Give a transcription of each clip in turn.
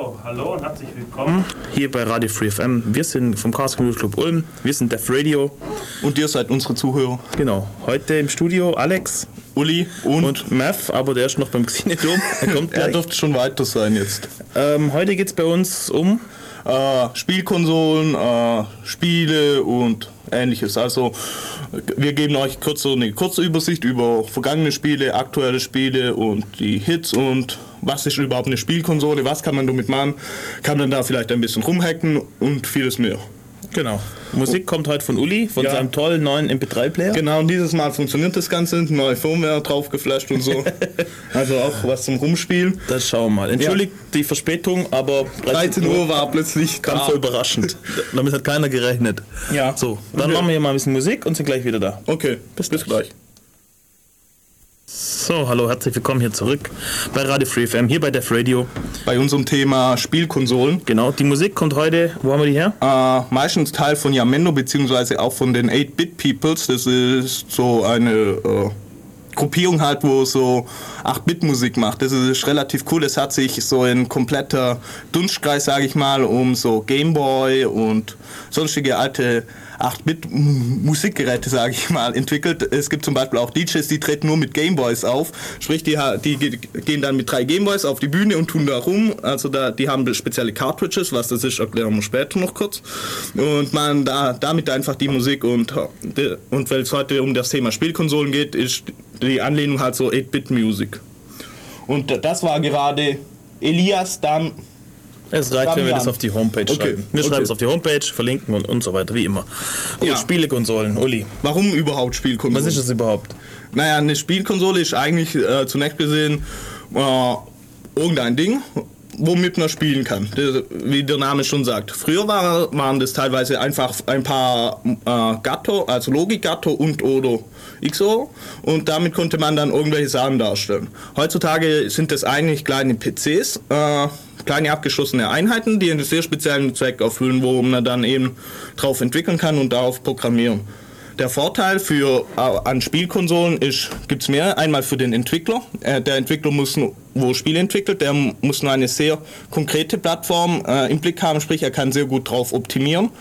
So, hallo und herzlich willkommen hier bei Radio Free FM. Wir sind vom Chaos Computer Club Ulm, wir sind Def Radio. Und ihr seid unsere Zuhörer. Genau, heute im Studio Alex, Uli und Mav, aber der ist noch beim Xenodom. Er dürfte schon weiter sein jetzt. Heute geht es bei uns um Spielkonsolen, Spiele und ähnliches. Also wir geben euch eine kurze Übersicht über vergangene Spiele, aktuelle Spiele und die Hits und was ist überhaupt eine Spielkonsole, was kann man damit machen, kann man da vielleicht ein bisschen rumhacken und vieles mehr. Genau. Musik kommt heute von Uli, von seinem tollen neuen MP3-Player. Genau, und dieses Mal funktioniert das Ganze, neue Firmware drauf geflasht und so. Also auch was zum Rumspielen. Das schauen wir mal. Entschuldigt die Verspätung, aber 13 Uhr war plötzlich ganz so überraschend. Damit hat keiner gerechnet. Ja. So, dann machen wir hier mal ein bisschen Musik und sind gleich wieder da. Okay, bis gleich. So, hallo, herzlich willkommen hier zurück bei Radio Free FM, hier bei Def Radio. Bei unserem Thema Spielkonsolen. Genau, die Musik kommt heute, wo haben wir die her? Meistens Teil von Yamendo, beziehungsweise auch von den 8-Bit Peoples. Das ist so eine Gruppierung halt, wo so 8-Bit-Musik macht. Das ist relativ cool. Das hat sich so ein kompletter Dunstkreis, sage ich mal, um so Gameboy und sonstige alte 8-Bit-Musikgeräte, sage ich mal, entwickelt. Es gibt zum Beispiel auch DJs, die treten nur mit Gameboys auf. Sprich, die gehen dann mit 3 Gameboys auf die Bühne und tun da rum. Also die haben spezielle Cartridges, was das ist, erklären wir später noch kurz. Und man damit einfach die Musik und weil es heute um das Thema Spielkonsolen geht, ist die Anlehnung halt so 8-Bit-Musik. Und das war gerade Elias dann. Es reicht, wenn wir das auf die Homepage schreiben. Wir schreiben es auf die Homepage, verlinken und so weiter, wie immer. Gut, Spielekonsolen, Uli. Warum überhaupt Spielkonsolen? Was ist das überhaupt? Naja, eine Spielkonsole ist eigentlich zunächst gesehen irgendein Ding, womit man spielen kann, wie der Name schon sagt. Früher waren das teilweise einfach ein paar Gatter, also Logik-Gatter und oder XOR, und damit konnte man dann irgendwelche Sachen darstellen. Heutzutage sind das eigentlich kleine PCs, kleine abgeschlossene Einheiten, die einen sehr speziellen Zweck erfüllen, wo man dann eben drauf entwickeln kann und darauf programmieren. Der Vorteil an Spielkonsolen gibt es mehr. Einmal für den Entwickler. Der Entwickler wo Spiele entwickelt, der muss nur eine sehr konkrete Plattform im Blick haben, sprich er kann sehr gut drauf optimieren,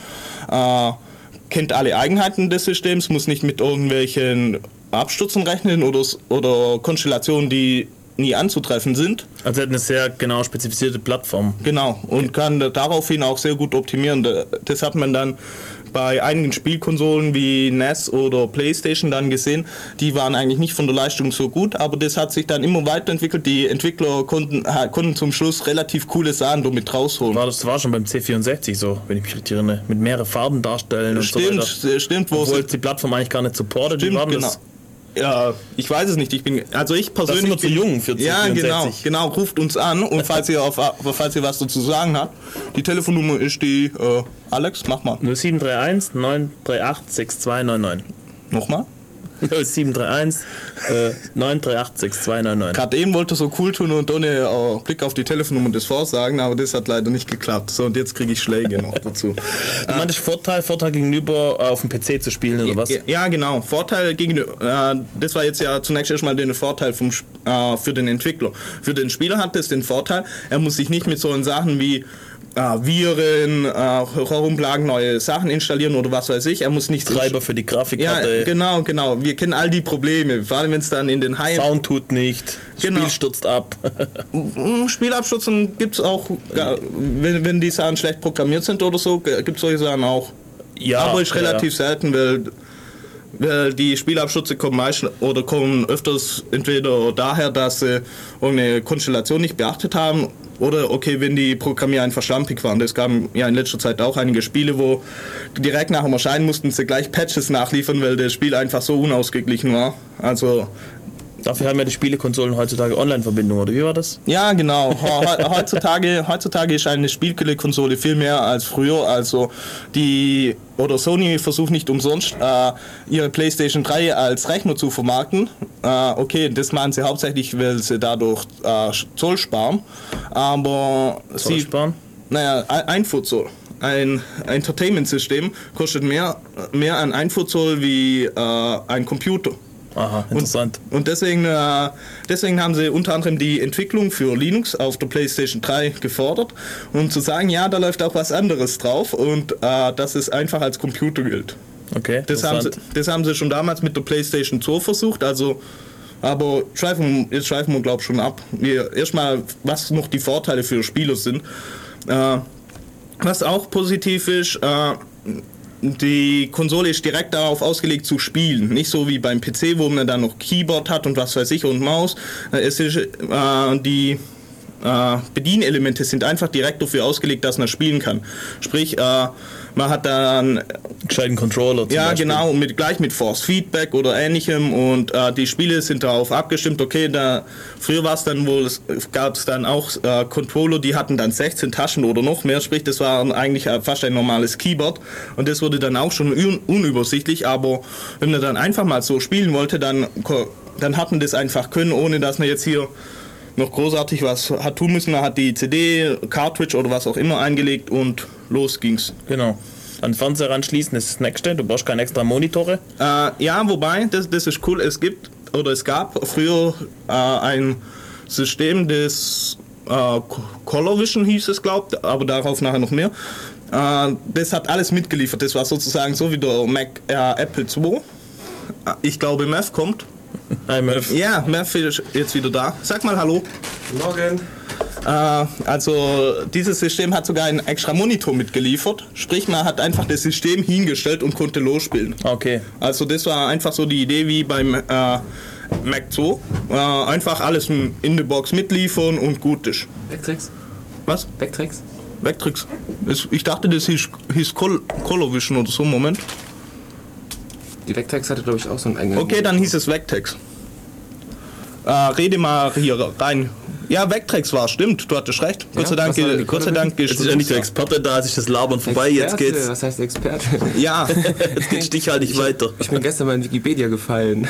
kennt alle Eigenheiten des Systems, muss nicht mit irgendwelchen Abstürzen rechnen oder Konstellationen, die nie anzutreffen sind. Also er hat eine sehr genau spezifizierte Plattform. Genau, und kann daraufhin auch sehr gut optimieren. Das hat man dann bei einigen Spielkonsolen wie NES oder PlayStation dann gesehen, die waren eigentlich nicht von der Leistung so gut, aber das hat sich dann immer weiterentwickelt. Die Entwickler konnten zum Schluss relativ coole Sachen damit rausholen. Das war schon beim C64 so, wenn ich mich richtig erinnere, mit mehreren Farben darstellen und so weiter. Stimmt. Obwohl die Plattform eigentlich gar nicht supportet. Stimmt, genau. Ja, ich weiß es nicht. Ich persönlich das sind wir zu jung für C64. Ja, genau. Ruft uns an und falls ihr was dazu sagen habt, die Telefonnummer ist die Alex, mach mal. 0731 938 6299. Nochmal? 0731 938 6299. Gerade eben wollte so cool tun und ohne Blick auf die Telefonnummer das vorsagen, aber das hat leider nicht geklappt. So, und jetzt kriege ich Schläge noch dazu. Du meintest Vorteil gegenüber auf dem PC zu spielen oder was? Ja, genau. Vorteil gegenüber, das war jetzt ja zunächst erstmal der Vorteil für den Entwickler. Für den Spieler hat das den Vorteil, er muss sich nicht mit so Sachen wie Viren, herumplagen, neue Sachen installieren oder was weiß ich. Er muss nicht Treiber für die Grafikkarte. Ja, genau. Wir kennen all die Probleme, vor allem wenn es dann in den High... Sound tut nicht, Spiel stürzt ab. Spielabstürzen gibt es auch, wenn die Sachen schlecht programmiert sind oder so, gibt es solche Sachen auch. Ja, aber ist relativ selten, weil die Spielabstürze kommen öfters entweder daher, dass sie irgendeine Konstellation nicht beachtet haben, oder wenn die Programmierer einfach schlampig waren. Es gab ja in letzter Zeit auch einige Spiele, wo direkt nach dem Erscheinen mussten sie gleich Patches nachliefern, weil das Spiel einfach so unausgeglichen war. Also dafür haben ja die Spielekonsolen heutzutage Online-Verbindung, oder wie war das? Ja, genau. Heutzutage ist eine Spielekonsole viel mehr als früher. Also Sony versucht nicht umsonst, ihre PlayStation 3 als Rechner zu vermarkten. Das machen sie hauptsächlich, weil sie dadurch Zoll sparen. Aber Zoll sparen? Naja, Einfuhrzoll. Ein Entertainment-System kostet mehr an Einfuhrzoll wie ein Computer. Aha, interessant. Und deswegen haben sie unter anderem die Entwicklung für Linux auf der PlayStation 3 gefordert, um zu sagen, ja, da läuft auch was anderes drauf und dass es einfach als Computer gilt. Okay, das haben sie schon damals mit der PlayStation 2 versucht, also aber jetzt schweifen wir, glaube ich, schon ab. Erstmal, was noch die Vorteile für Spieler sind. Was auch positiv ist, die Konsole ist direkt darauf ausgelegt zu spielen. Nicht so wie beim PC, wo man dann noch Keyboard hat und was weiß ich und Maus. Es ist, die Bedienelemente sind einfach direkt dafür ausgelegt, dass man spielen kann. Sprich, man hat dann gescheiten Controller zum Beispiel. Genau, gleich mit Force Feedback oder ähnlichem und die Spiele sind darauf abgestimmt, okay, früher war es dann wohl, gab es dann auch Controller, die hatten dann 16 Taschen oder noch mehr, sprich, das war eigentlich fast ein normales Keyboard und das wurde dann auch schon unübersichtlich, aber wenn man dann einfach mal so spielen wollte, dann hat man das einfach können, ohne dass man jetzt hier noch großartig was hat tun müssen. Man hat die CD, Cartridge oder was auch immer eingelegt und los ging's. Genau. An den Fernseher anschließen, das ist das Nächste. Du brauchst keine extra Monitore. Ja, wobei, das ist cool. Es gab früher ein System, das Color Vision hieß es, glaubt, aber darauf nachher noch mehr. Das hat alles mitgeliefert. Das war sozusagen so wie der Apple II. Ich glaube, Mev kommt. Hi Mev. Ja, Mev ist jetzt wieder da. Sag mal Hallo. Guten Morgen. Also dieses System hat sogar einen extra Monitor mitgeliefert. Sprich, man hat einfach das System hingestellt und konnte losspielen. Okay. Also das war einfach so die Idee wie beim Mac 2. Einfach alles in der Box mitliefern und gut ist. Vectrex? Was? Vectrex? Vectrex. Ich dachte, das hieß Color Vision oder so. Moment. Die Vectrex hatte, glaube ich, auch so einen eigenen. Okay, dann hieß es Vectrex. Rede mal hier rein. Ja, Vectrex war, stimmt, du hattest recht. Ja, Gott sei Dank Jetzt ist ja nicht der Experte da, ist das Labern vorbei, Experte? jetzt geht's. Was heißt Experte? Ja, Jetzt geht stichhaltig weiter. Ich bin gestern mal in Wikipedia gefallen.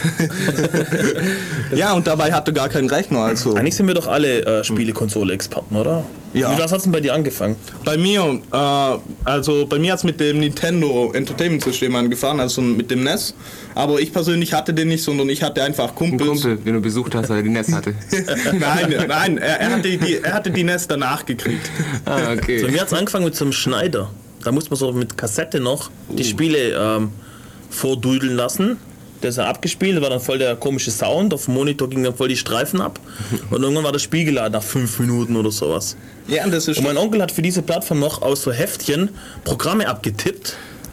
ja, und dabei hatte gar keinen Rechner, also. Eigentlich sind wir doch alle Spiele-Konsole-Experten, oder? Ja. Wie was hat's denn bei dir angefangen? Bei mir hat es mit dem Nintendo Entertainment System angefangen, also mit dem NES. Aber ich persönlich hatte den nicht, sondern ich hatte einfach Ein Kumpels. Kumpel, den du besucht hast, weil er die NES hatte. Nein, er hatte die NES danach gekriegt. Ah, okay. So, mir hat's angefangen mit so einem Schneider. Da musste man so mit Kassette noch die Spiele vordudeln lassen. Der ist dann abgespielt, da war dann voll der komische Sound, auf dem Monitor ging dann voll die Streifen ab und irgendwann war das Spiel geladen nach 5 Minuten oder sowas. Ja, und das ist Und mein Onkel hat für diese Plattform noch aus so Heftchen Programme abgetippt.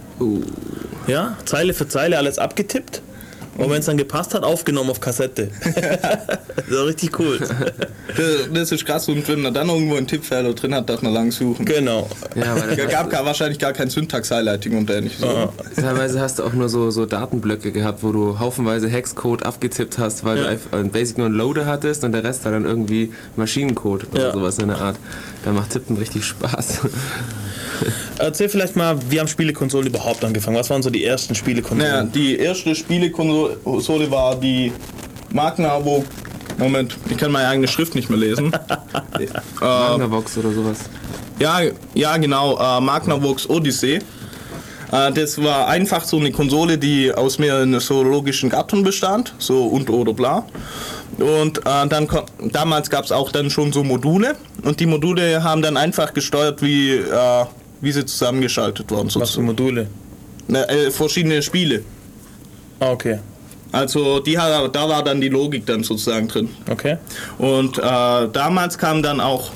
Ja, Zeile für Zeile alles abgetippt. Und wenn es dann gepasst hat, aufgenommen auf Kassette. Das war richtig cool. Das ist krass, und wenn man dann irgendwo einen Tippfehler drin hat, darf man lang suchen. Genau. Ja, aber Es gab wahrscheinlich gar kein Syntax-Highlighting und ähnliches. So. teilweise hast du auch nur so Datenblöcke gehabt, wo du haufenweise Hexcode abgetippt hast, weil du einfach Basic nur einen Loader hattest und der Rest war dann irgendwie Maschinencode oder sowas in der Art. Da macht Tippen richtig Spaß. Erzähl vielleicht mal, wie haben Spielekonsolen überhaupt angefangen? Was waren so die ersten Spielekonsolen? Naja, die erste Spielekonsole war die Magnavox. Moment, ich kann meine eigene Schrift nicht mehr lesen. Magnavox oder sowas. Ja, genau, Magnavox Odyssey. Das war einfach so eine Konsole, die aus mehreren so logischen Gattern bestand, so und oder bla. Und damals gab es auch dann schon so Module und die Module haben dann einfach gesteuert, wie sie zusammengeschaltet worden sind. Was für Module? Verschiedene Spiele. Ah, okay. Also da war dann die Logik dann sozusagen drin. Okay. Und damals kam dann auch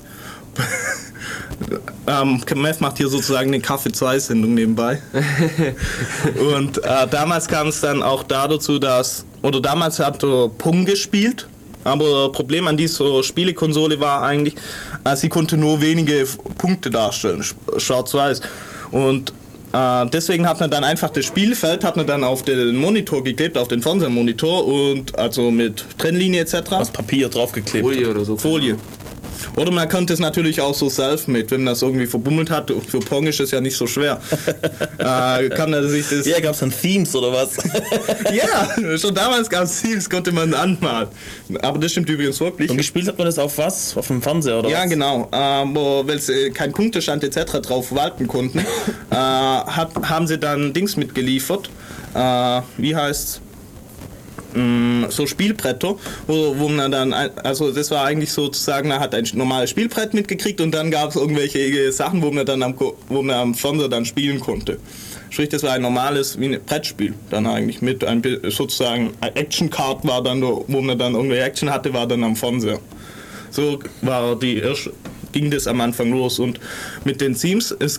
Mev macht hier sozusagen eine Kaffee-2-Sendung nebenbei. Und damals kam es dann auch dazu, damals hat er Pong gespielt, aber Problem an dieser Spielekonsole war eigentlich, sie konnte nur wenige Punkte darstellen, schwarz-weiß. Und deswegen hat man dann einfach das Spielfeld auf den Monitor geklebt, auf den Fernsehmonitor und also mit Trennlinie etc. Was Papier draufgeklebt. Folie oder so. Folie. Oder man könnte es natürlich auch so self-made, wenn man das irgendwie verbummelt hat. Für Pong ist es ja nicht so schwer. Kann er sich das... Ja, gab es dann Themes oder was? Ja, schon damals gab es Themes, konnte man anmalen. Aber das stimmt übrigens wirklich. Und gespielt hat man das auf was? Auf dem Fernseher oder was? Ja, genau. Weil sie keinen Punktestand etc. drauf verwalten konnten, haben sie dann Dings mitgeliefert. Wie heißt's? so Spielbretter, wo man dann, also das war eigentlich sozusagen, man hat ein normales Spielbrett mitgekriegt und dann gab es irgendwelche Sachen, wo man am Fernseher dann spielen konnte. Sprich, das war ein normales wie ein Brettspiel dann eigentlich mit sozusagen ein Action-Card war dann, wo man dann irgendwelche Action hatte, war dann am Fernseher. So ging das am Anfang los und mit den Themes, es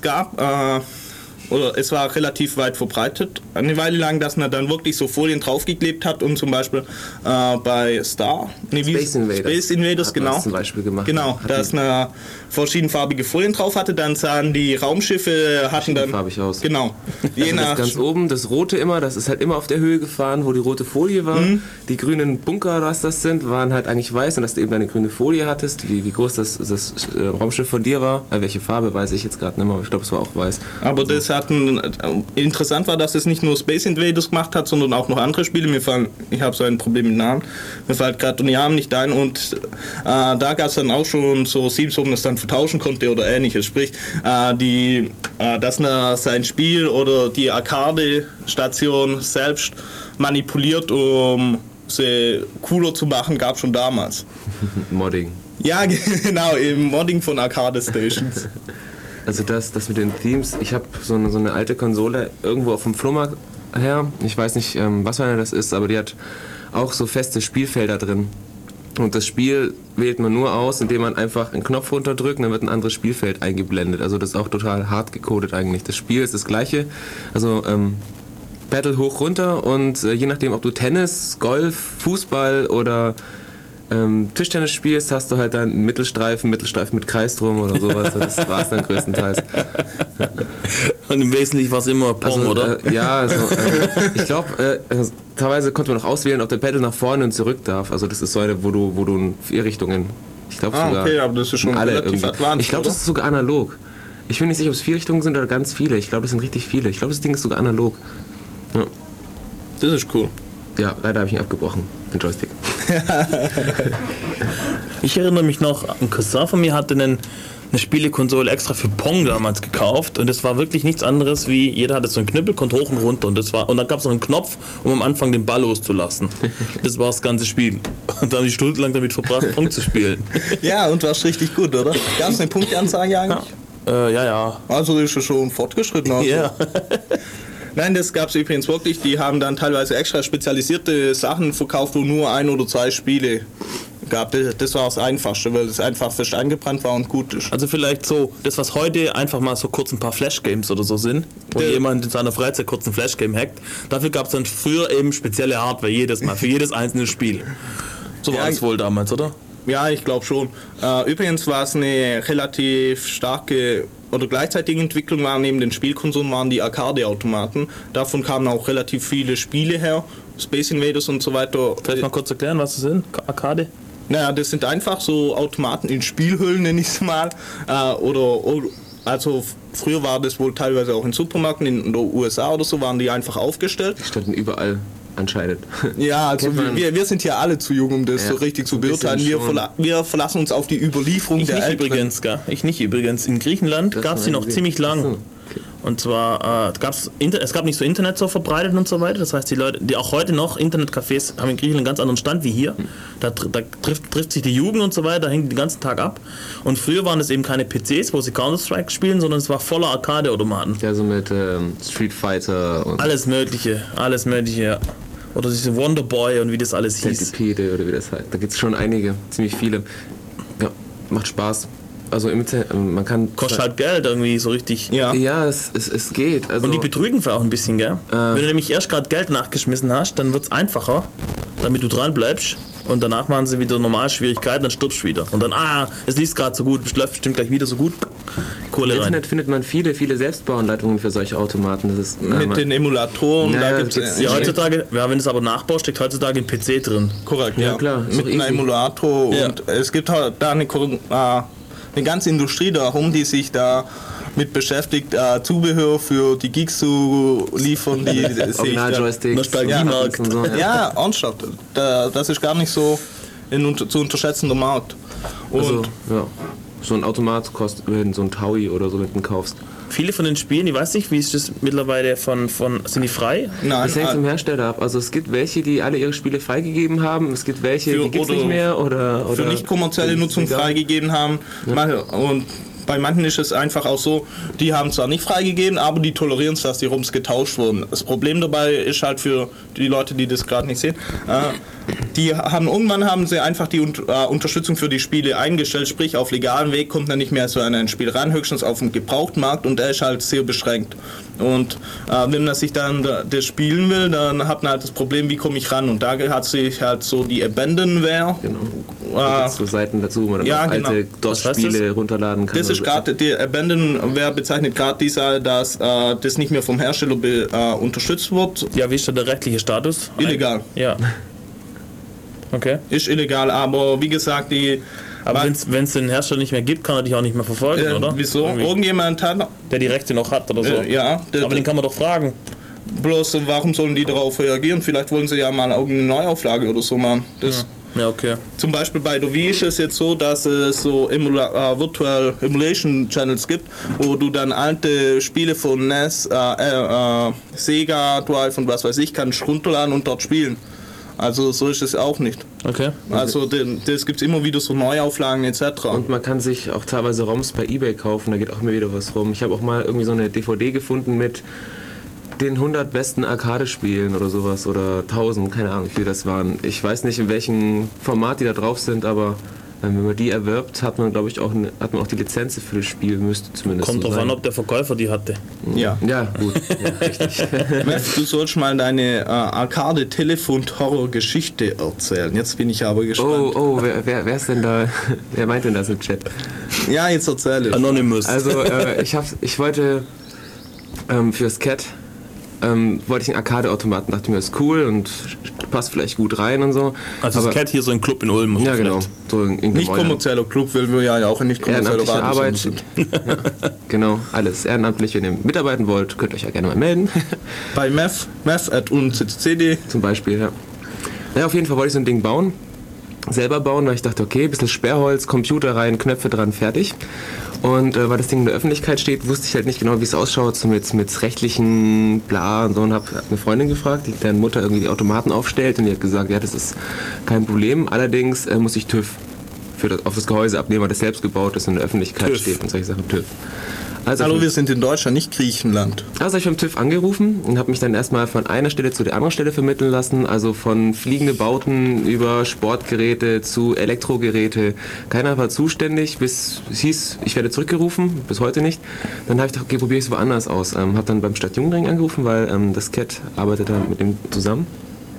war relativ weit verbreitet, eine Weile lang, dass man dann wirklich so Folien draufgeklebt hat und zum Beispiel bei Space Invaders genau, zum Beispiel gemacht. Genau, dass eine verschiedenfarbige Folien drauf hatte, dann sahen die Raumschiffe, hatten dann... farbig aus. Genau. Also das ganz oben, das rote immer, das ist halt immer auf der Höhe gefahren, wo die rote Folie war. Die grünen Bunker, was das sind, waren halt eigentlich weiß und dass du eben eine grüne Folie hattest, wie groß das Raumschiff von dir war. Welche Farbe weiß ich jetzt gerade nicht mehr, aber ich glaube, es war auch weiß. Aber das interessant war, dass es nicht nur Space Invaders gemacht hat, sondern auch noch andere Spiele. Ich habe so ein Problem mit Namen. Mir fällt gerade die Namen nicht ein und da gab es dann auch schon so Themes, wo man das dann vertauschen konnte oder ähnliches. Sprich, dass man sein Spiel oder die Arcade-Station selbst manipuliert, um sie cooler zu machen, gab es schon damals. Modding. Ja, genau, eben Modding von Arcade-Stations. Also das mit den Themes, ich habe so eine alte Konsole irgendwo auf dem Flohmarkt her, ich weiß nicht, was für eine das ist, aber die hat auch so feste Spielfelder drin. Und das Spiel wählt man nur aus, indem man einfach einen Knopf runterdrückt und dann wird ein anderes Spielfeld eingeblendet. Also das ist auch total hart gecodet eigentlich. Das Spiel ist das gleiche, also Battle hoch runter und je nachdem, ob du Tennis, Golf, Fußball oder Tischtennis spielst, hast du halt dann einen Mittelstreifen mit Kreis drum oder sowas. Das war es dann größtenteils. Und im Wesentlichen war es immer Pong, also, oder? Ja, also, ich glaube, teilweise konnte man auch auswählen, ob der Pedal nach vorne und zurück darf. Also das ist so eine, wo du in 4 Richtungen, ich glaube sogar, okay, aber das ist schon alle relativ irgendwie. advanced, Ich glaube, das ist sogar analog. Ich bin nicht sicher, ob es 4 Richtungen sind oder ganz viele. Ich glaube, das sind richtig viele. Ich glaube, das Ding ist sogar analog. Ja. Das ist cool. Ja, leider habe ich ihn abgebrochen, den Joystick. Ich erinnere mich noch, ein Cousin von mir hatte eine Spielekonsole extra für Pong damals gekauft und das war wirklich nichts anderes wie, jeder hatte so einen Knüppel, konnte hoch und runter und dann gab es noch einen Knopf, um am Anfang den Ball loszulassen. Das war das ganze Spiel. Und dann habe ich stundenlang damit verbracht, Pong zu spielen. Ja, und war's richtig gut, oder? Gab es eine Punkteanzeige eigentlich? Ja. Also ist es schon fortgeschritten. Also. Ja. Nein, das gab es übrigens wirklich. Die haben dann teilweise extra spezialisierte Sachen verkauft, wo nur 1 oder 2 Spiele gab. Das war das Einfachste, weil es einfach fest eingebrannt war und gut ist. Also vielleicht so, das was heute einfach mal so kurz ein paar Flash-Games oder so sind, wo jemand in seiner Freizeit kurz ein Flash-Game hackt, dafür gab es dann früher eben spezielle Hardware jedes Mal, für jedes einzelne Spiel. So war es wohl damals, oder? Ja, ich glaube schon. Übrigens war es eine relativ starke oder gleichzeitige Entwicklung, war neben den Spielkonsolen waren die Arcade-Automaten. Davon kamen auch relativ viele Spiele her, Space Invaders und so weiter. Vielleicht mal kurz erklären, was das sind, Arcade? Naja, das sind einfach so Automaten in Spielhüllen, nenne ich es mal. Also früher war das wohl teilweise auch in Supermärkten, in den USA oder so, waren die einfach aufgestellt. Die standen überall. Anscheinend. Ja, also wir sind ja alle zu jung, um das so richtig zu beurteilen. Wir verlassen uns auf die Überlieferung der Älteren. Ich nicht übrigens. In Griechenland gab es die noch ziemlich lang. Okay. Und zwar es gab nicht so Internet so verbreitet und so weiter. Das heißt, die Leute, die auch heute noch Internetcafés haben in Griechenland einen ganz anderen Stand wie hier. Da trifft sich die Jugend und so weiter, da hängt den ganzen Tag ab. Und früher waren es eben keine PCs, wo sie Counter-Strike spielen, sondern es war voller Arcade-Automaten. Ja, so mit Street Fighter und alles Mögliche, ja. Oder diese Wonderboy und wie das alles hieß. Centipede oder wie das heißt. Da gibt es schon einige, ziemlich viele. Ja, macht Spaß. Also man kann... Kostet halt Geld irgendwie so richtig. Ja, es geht. Also und die betrügen auch ein bisschen, gell? Wenn du nämlich erst gerade Geld nachgeschmissen hast, dann wird es einfacher, damit du dran bleibst. Und danach machen sie wieder normal Schwierigkeiten, dann stirbst du wieder. Und dann, es liest gerade so gut, es läuft bestimmt gleich wieder so gut. Kohle Im rein. Internet findet man viele Selbstbauanleitungen für solche Automaten. Das ist, mit den Emulatoren, da gibt es... Ja, heutzutage, wenn du es aber nachbaust, steckt heutzutage ein PC drin. Korrekt, ja. Klar, mit einem Emulator und es gibt halt da eine ganze Industrie darum, die sich da mit beschäftigt, Zubehör für die Geeks zu liefern, die Original-Joysticks, Nostalgiemarkt. So, ja, ernsthaft. Das ist gar nicht so ein zu unterschätzender Markt. Und also, ja. so ein Automat kostet, wenn du so ein Taui oder so mitten kaufst. Viele von den Spielen, ich weiß nicht, wie ist das mittlerweile sind die frei? Nein, Das hängt vom Hersteller ab. Also es gibt welche, die alle ihre Spiele freigegeben haben, es gibt welche, die gibt es nicht mehr oder für nicht kommerzielle Nutzung freigegeben haben. Ja. Und bei manchen ist es einfach auch so, die haben zwar nicht freigegeben, aber die tolerieren es, dass die ROMs getauscht wurden. Das Problem dabei ist halt für die Leute, die das gerade nicht sehen, irgendwann haben sie einfach die Unterstützung für die Spiele eingestellt, sprich auf legalem Weg kommt man nicht mehr so an ein Spiel ran, höchstens auf dem Gebrauchtmarkt und der ist halt sehr beschränkt. Und wenn man sich dann das spielen will, dann hat man halt das Problem, wie komme ich ran? Und da hat sich halt so die Abandonware. Genau. Da gibt's so Seiten dazu, wo man dann auch alte DOS-Spiele runterladen kann. Das ist gerade, die Abandonware bezeichnet gerade dass das nicht mehr vom Hersteller unterstützt wird. Ja, wie ist da der rechtliche Status? Illegal. Ja. Okay. Ist illegal, aber wie gesagt, aber wenn es den Hersteller nicht mehr gibt, kann er dich auch nicht mehr verfolgen, oder? Wieso? Irgendjemand hat... Der die Rechte noch hat oder so. Ja. Aber den kann man doch fragen. Bloß, warum sollen die darauf reagieren? Vielleicht wollen sie ja mal irgendeine Neuauflage oder so machen. Ja, okay. Zum Beispiel bei der Wii ist es jetzt so, dass es so Virtual Emulation Channels gibt, wo du dann alte Spiele von NES, Sega Drive und was weiß ich, kannst runterladen und dort spielen. Also so ist es auch nicht. Okay. Also das gibt es immer wieder so Neuauflagen etc. Und man kann sich auch teilweise ROMs bei eBay kaufen, da geht auch immer wieder was rum. Ich habe auch mal irgendwie so eine DVD gefunden mit den 100 besten Arcade-Spielen oder sowas oder 1000, keine Ahnung wie viele das waren. Ich weiß nicht in welchem Format die da drauf sind, aber wenn man die erwirbt, hat man glaube ich auch die Lizenz für das Spiel, müsste zumindest Kommt so drauf sein. an, ob der Verkäufer die hatte. Ja. Ja, gut. Ja, richtig. Mef, du sollst mal deine Arcade-Telefon-Horror-Geschichte erzählen. Jetzt bin ich aber gespannt. Oh, wer ist denn da? Wer meint denn das im Chat? Ja, jetzt erzähle ich. Anonymous. Also ich wollte fürs Cat wollte ich einen Arcade-Automaten, dachte mir, das ist cool und passt vielleicht gut rein und so. Also das Cat hier so ein Club in Ulm. Ja, genau. So in nicht kommerzieller Club, weil wir ja auch nicht kommerzieller Arbeit sind. Ja, genau, alles ehrenamtlich. Wenn ihr mitarbeiten wollt, könnt ihr euch ja gerne mal melden. Bei mef@unccd zum Beispiel, ja. Naja, auf jeden Fall wollte ich so ein Ding selber bauen, weil ich dachte, okay, ein bisschen Sperrholz, Computer rein, Knöpfe dran, fertig. Und weil das Ding in der Öffentlichkeit steht, wusste ich halt nicht genau, wie es ausschaut, so mit rechtlichen Bla und so, und habe eine Freundin gefragt, deren Mutter irgendwie die Automaten aufstellt, und die hat gesagt, ja, das ist kein Problem, allerdings muss ich TÜV auf das Gehäuse abnehmen, weil das selbst gebaut ist und in der Öffentlichkeit TÜV steht und solche Sachen, TÜV. Also hallo, wir sind in Deutschland, nicht Griechenland. Also habe ich beim TÜV angerufen und habe mich dann erstmal von einer Stelle zu der anderen Stelle vermitteln lassen, also von fliegende Bauten über Sportgeräte zu Elektrogeräte. Keiner war zuständig, bis es hieß, ich werde zurückgerufen, bis heute nicht. Dann habe ich gedacht, okay, probiere ich es woanders aus. Habe dann beim Stadtjugendring angerufen, weil das CAT arbeitet da mit dem zusammen.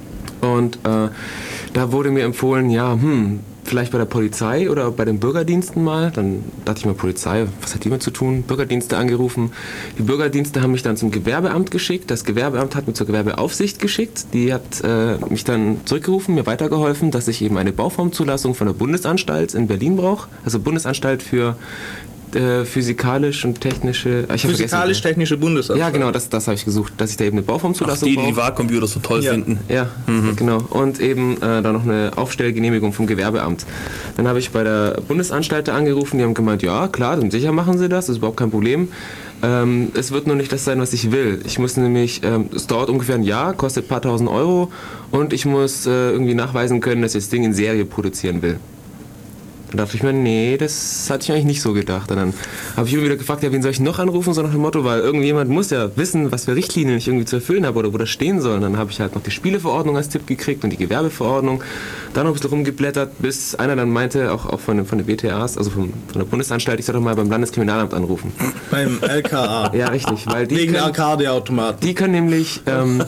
Und da wurde mir empfohlen, ja, vielleicht bei der Polizei oder bei den Bürgerdiensten mal. Dann dachte ich mir, Polizei, was hat die mit zu tun? Bürgerdienste angerufen. Die Bürgerdienste haben mich dann zum Gewerbeamt geschickt. Das Gewerbeamt hat mich zur Gewerbeaufsicht geschickt. Die hat mich dann zurückgerufen, mir weitergeholfen, dass ich eben eine Bauformzulassung von der Bundesanstalt in Berlin brauche. Also Bundesanstalt für physikalisch und technische... Physikalisch-technische Bundesanstalt. Ja, genau, das habe ich gesucht, dass ich da eben eine Bauformzulassung brauche. Die Wahlcomputer so toll finden. Ja, genau. Und eben dann noch eine Aufstellgenehmigung vom Gewerbeamt. Dann habe ich bei der Bundesanstalt angerufen, die haben gemeint, ja klar, dann sicher machen sie das ist überhaupt kein Problem. Es wird nur nicht das sein, was ich will. Ich muss nämlich, es dauert ungefähr ein Jahr, kostet ein paar tausend Euro, und ich muss irgendwie nachweisen können, dass ich das Ding in Serie produzieren will. Dann dachte ich mir, nee, das hatte ich eigentlich nicht so gedacht. Und dann habe ich immer wieder gefragt, ja, wen soll ich noch anrufen, so nach dem Motto, weil irgendjemand muss ja wissen, was für Richtlinien ich irgendwie zu erfüllen habe oder wo das stehen soll. Und dann habe ich halt noch die Spieleverordnung als Tipp gekriegt und die Gewerbeverordnung. Dann noch ein bisschen rumgeblättert, bis einer dann meinte, auch von den BTAs, also von der Bundesanstalt, ich soll doch mal beim Landeskriminalamt anrufen. Beim LKA. Ja, richtig. Weil wegen Arcade-Automaten. Die können nämlich,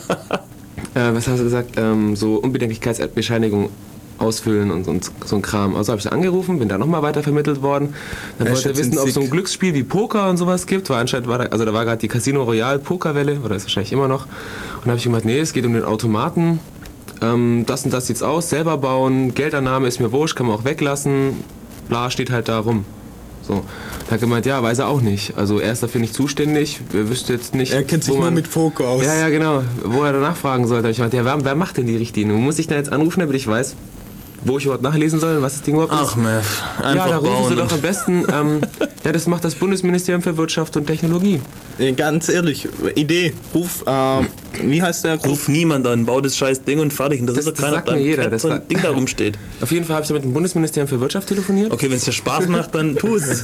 was hast du gesagt, so Unbedenklichkeitsbescheinigung ausfüllen und so ein Kram. Also habe ich angerufen, bin da nochmal weiter vermittelt worden. Dann wollte er wissen, ob es so ein Glücksspiel wie Poker und sowas gibt, weil anscheinend da war gerade die Casino Royale Pokerwelle, oder ist wahrscheinlich immer noch. Und dann habe ich gemeint, nee, es geht um den Automaten. Das und das sieht's aus, selber bauen, Geldannahme ist mir wurscht, kann man auch weglassen. Bla, steht halt da rum. So. Da hat gemeint, ja, weiß er auch nicht. Also er ist dafür nicht zuständig, er wüsste jetzt nicht... Er kennt sich nur mit Poker aus. Ja, genau, wo er danach fragen sollte. Ich meinte, ja, wer macht denn die Richtlinie? Muss ich da jetzt anrufen, damit ich weiß, wo ich überhaupt nachlesen soll, was das Ding überhaupt ist. Ach, Mev, einfach Ja, da rufen Sie bauen. doch am besten, ja, das macht das Bundesministerium für Wirtschaft und Technologie. Ganz ehrlich, Idee, ruf, wie heißt der? Ruf niemand an, bau das scheiß Ding und fertig. Und das ist doch das keiner, sagt mir jeder, Cat das so ein war- Ding da rumsteht. Auf jeden Fall habe ich da mit dem Bundesministerium für Wirtschaft telefoniert. Okay, wenn es dir Spaß macht, dann tu es.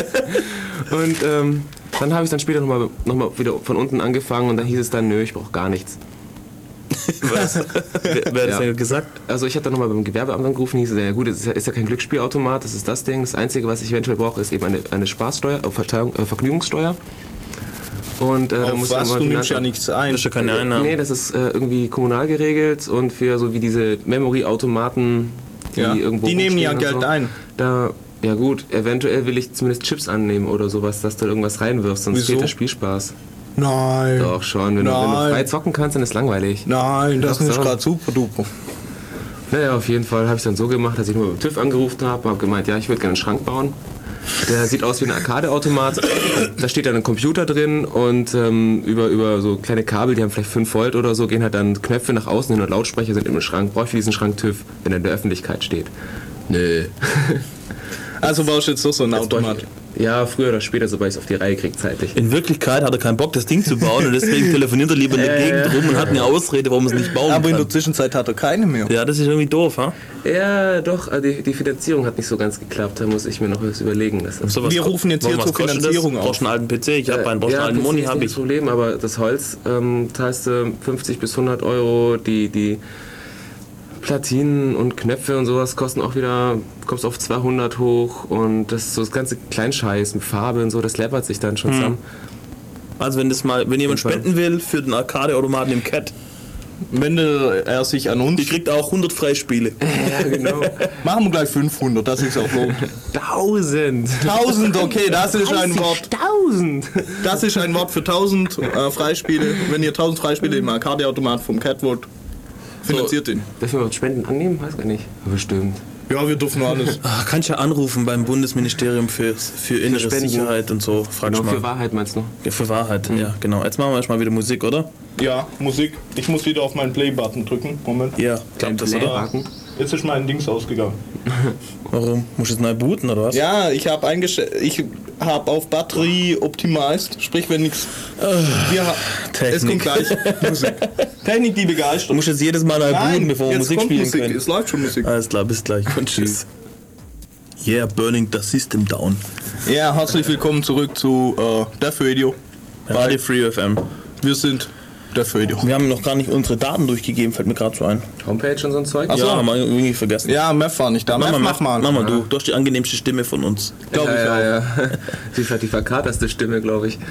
Und dann habe ich dann später nochmal wieder von unten angefangen und dann hieß es dann, nö, ich brauche gar nichts. Was? Wer hat das Ja. denn gesagt? Also ich habe dann nochmal beim Gewerbeamt angerufen, hieß es, ja gut, es ist ja kein Glücksspielautomat, das ist das Ding. Das Einzige, was ich eventuell brauche, ist eben eine Spaßsteuer, Vergnügungssteuer. Und da Auf muss was, man du nimmst ja nichts ein. Das ist ja keine Einnahmen. Nee, das ist irgendwie kommunal geregelt und für so wie diese Memory-Automaten, die Ja, irgendwo die nehmen ja rumstehen und Geld so, ein. Da, ja gut, eventuell will ich zumindest Chips annehmen oder sowas, dass du da irgendwas reinwirfst, sonst Wieso? fehlt der Spielspaß. Nein. Doch schon, wenn du Nein. frei zocken kannst, dann ist langweilig. Nein, das Doch, ist so. gerade super duper. Naja, auf jeden Fall habe ich es dann so gemacht, dass ich nur beim TÜV angerufen habe, habe gemeint, ja, ich würde gerne einen Schrank bauen. Der sieht aus wie ein Arcade-Automat. Da steht dann ein Computer drin und über so kleine Kabel, die haben vielleicht 5 Volt oder so, gehen halt dann Knöpfe nach außen hin und Lautsprecher sind im Schrank. Brauche ich für diesen Schrank TÜV, wenn er in der Öffentlichkeit steht? Nö. Also baust du jetzt doch so einen Automat. Ja, früher oder später, sobald ich es auf die Reihe kriege, zeitlich. In Wirklichkeit hat er keinen Bock, das Ding zu bauen und deswegen telefoniert er lieber in der Gegend rum und hat eine Ausrede, warum er es nicht bauen Aber in der kann. Zwischenzeit hat er keine mehr. Ja, das ist irgendwie doof, ha? Ja, doch, die Finanzierung hat nicht so ganz geklappt, da muss ich mir noch was überlegen. Das So, was Wir ko- rufen jetzt hier warum, was zur kostet Finanzierung das? auf. Brauchst du einen alten PC? Ich habe einen. Brauchst du einen alten PC Moni? ist Habe nicht ich. das Problem, aber das Holz zahlst du 50 bis 100 Euro, die Platinen und Knöpfe und sowas kosten auch wieder, kommst auf 200 hoch und das ganze Kleinscheiß mit Farbe und so, das läppert sich dann schon zusammen. Also wenn jemand spenden will für den Arcade-Automaten im Cat, Wenn er sich an uns... die kriegt auch 100 Freispiele. Ja, genau. Machen wir gleich 500, das ist auch lohnt. 1000! 1000, okay, das ist ein Wort. 1000! Das ist ein Wort für 1000 Freispiele. Wenn ihr 1000 Freispiele im Arcade-Automat vom Cat wollt, finanziert ihn. Dürfen wir Spenden annehmen? Weiß gar nicht. Bestimmt. Ja, wir dürfen alles. Kannst ja anrufen beim Bundesministerium für innere Spenden. Sicherheit und so. Frag Genau, ich für mal. Wahrheit meinst du? Ja, für Wahrheit, ja, genau. Jetzt machen wir erstmal wieder Musik, oder? Ja, Musik. Ich muss wieder auf meinen Play-Button drücken. Moment. Ja, klappt das, oder? Play-Button. Jetzt ist mein Dings ausgegangen. Warum? Musst du es neu booten, oder was? Ja, ich habe auf Batterie optimized. Sprich, wenn nichts. Es kommt Technik. gleich Musik. Technik, die Du begeistert. musst jetzt jedes Mal neu booten, bevor wir jetzt Musik kommt spielen Musik. können. Es läuft schon Musik. Alles klar, bis gleich und tschüss. Yeah, burning the system down. Ja, herzlich willkommen zurück zu Def Radio. Radio Free FM. Wir sind Def Radio. Wir haben noch gar nicht unsere Daten durchgegeben, fällt mir gerade so ein. Homepage und so ein Zeug? Ach so. Ja, haben wir irgendwie vergessen. Ja, Mev war nicht da. Mev, mach mal. Mach mal du. Du hast die angenehmste Stimme von uns. Glaub ich ja. Sie hat die verkaterste Stimme, glaube ich.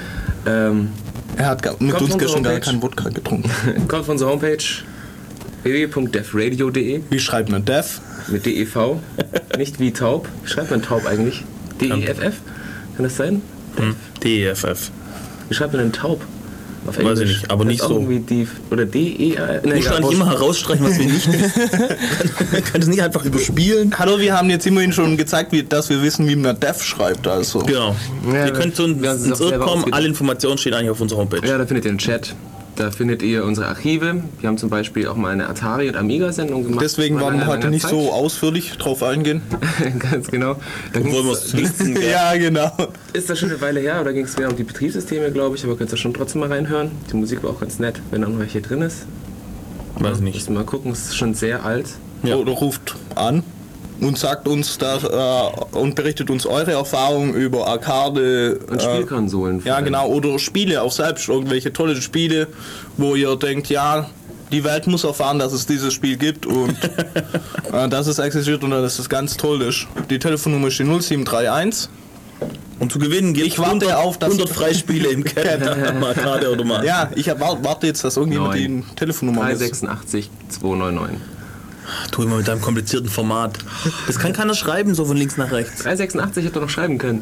Er hat mit Kommt uns unsere gestern gar Homepage? keinen Wodka getrunken. Kommt von unserer Homepage www.defradio.de Wie schreibt man Def? mit DEV. Nicht wie taub. Wie schreibt man taub eigentlich? DEFF? Kann das sein? DEFF. Wie schreibt man denn taub? Auf Weiß ich nicht, aber Das nicht ist auch so. irgendwie die, oder DEA. Du musst eigentlich immer herausstreichen, was wir nicht wissen. Kann das nicht einfach überspielen? Hallo, wir haben jetzt immerhin schon gezeigt, dass wir wissen, wie man Def schreibt. Also. Genau. Ja, Ihr könnt zu wir haben es uns auch selber kommen. ausgedacht. Alle Informationen stehen eigentlich auf unserer Homepage. Ja, da findet ihr den Chat. Da findet ihr unsere Archive. Wir haben zum Beispiel auch mal eine Atari- und Amiga-Sendung gemacht. Deswegen Vor wollen wir langer, heute langer nicht Zeit. so ausführlich drauf eingehen. Ganz genau. Da Obwohl wir ging's- es wissen. gell? Ja, genau. ist das schon eine Weile her, oder ging es mehr um die Betriebssysteme, glaube ich, aber könnt ihr schon trotzdem mal reinhören. Die Musik war auch ganz nett, wenn da noch welche drin ist. Weiß nicht. Müssen wir mal gucken, es ist schon sehr alt. Ja. Oder ruft an und sagt uns und berichtet uns eure Erfahrungen über Arcade Und Spielkonsolen. vor ja allem. genau, oder Spiele auch selbst, irgendwelche tolle Spiele, wo ihr denkt, ja, die Welt muss erfahren, dass es dieses Spiel gibt und dass es existiert und dass es ganz toll ist. Die Telefonnummer ist die 0731. Und zu gewinnen gibt Ich warte auf das 100 Freispiele im Cat am Arcade-Automat. Ja, ich warte jetzt, dass irgendjemand Neun. die Telefonnummer ist. 386 299. Tu immer mit deinem komplizierten Format. Das kann keiner schreiben, so von links nach rechts. 386 hätte noch schreiben können.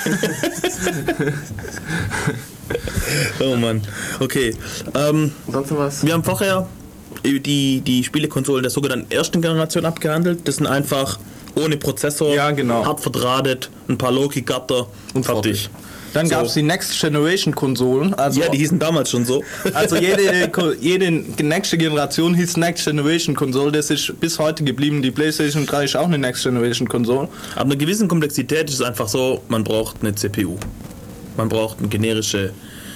Oh Mann. Okay. Sonst noch was? Wir haben vorher die Spielekonsolen der sogenannten ersten Generation abgehandelt. Das sind einfach ohne Prozessor, Ja, genau. hart verdrahtet, ein paar Loki-Gatter und fertig. Dann gab es die Next Generation Konsolen. Also, ja, die hießen damals schon so. Also jede nächste Generation hieß Next Generation Konsole. Das ist bis heute geblieben. Die PlayStation 3 ist auch eine Next Generation Konsole. Aber eine gewissen Komplexität ist es einfach so, man braucht eine CPU. Man braucht eine generische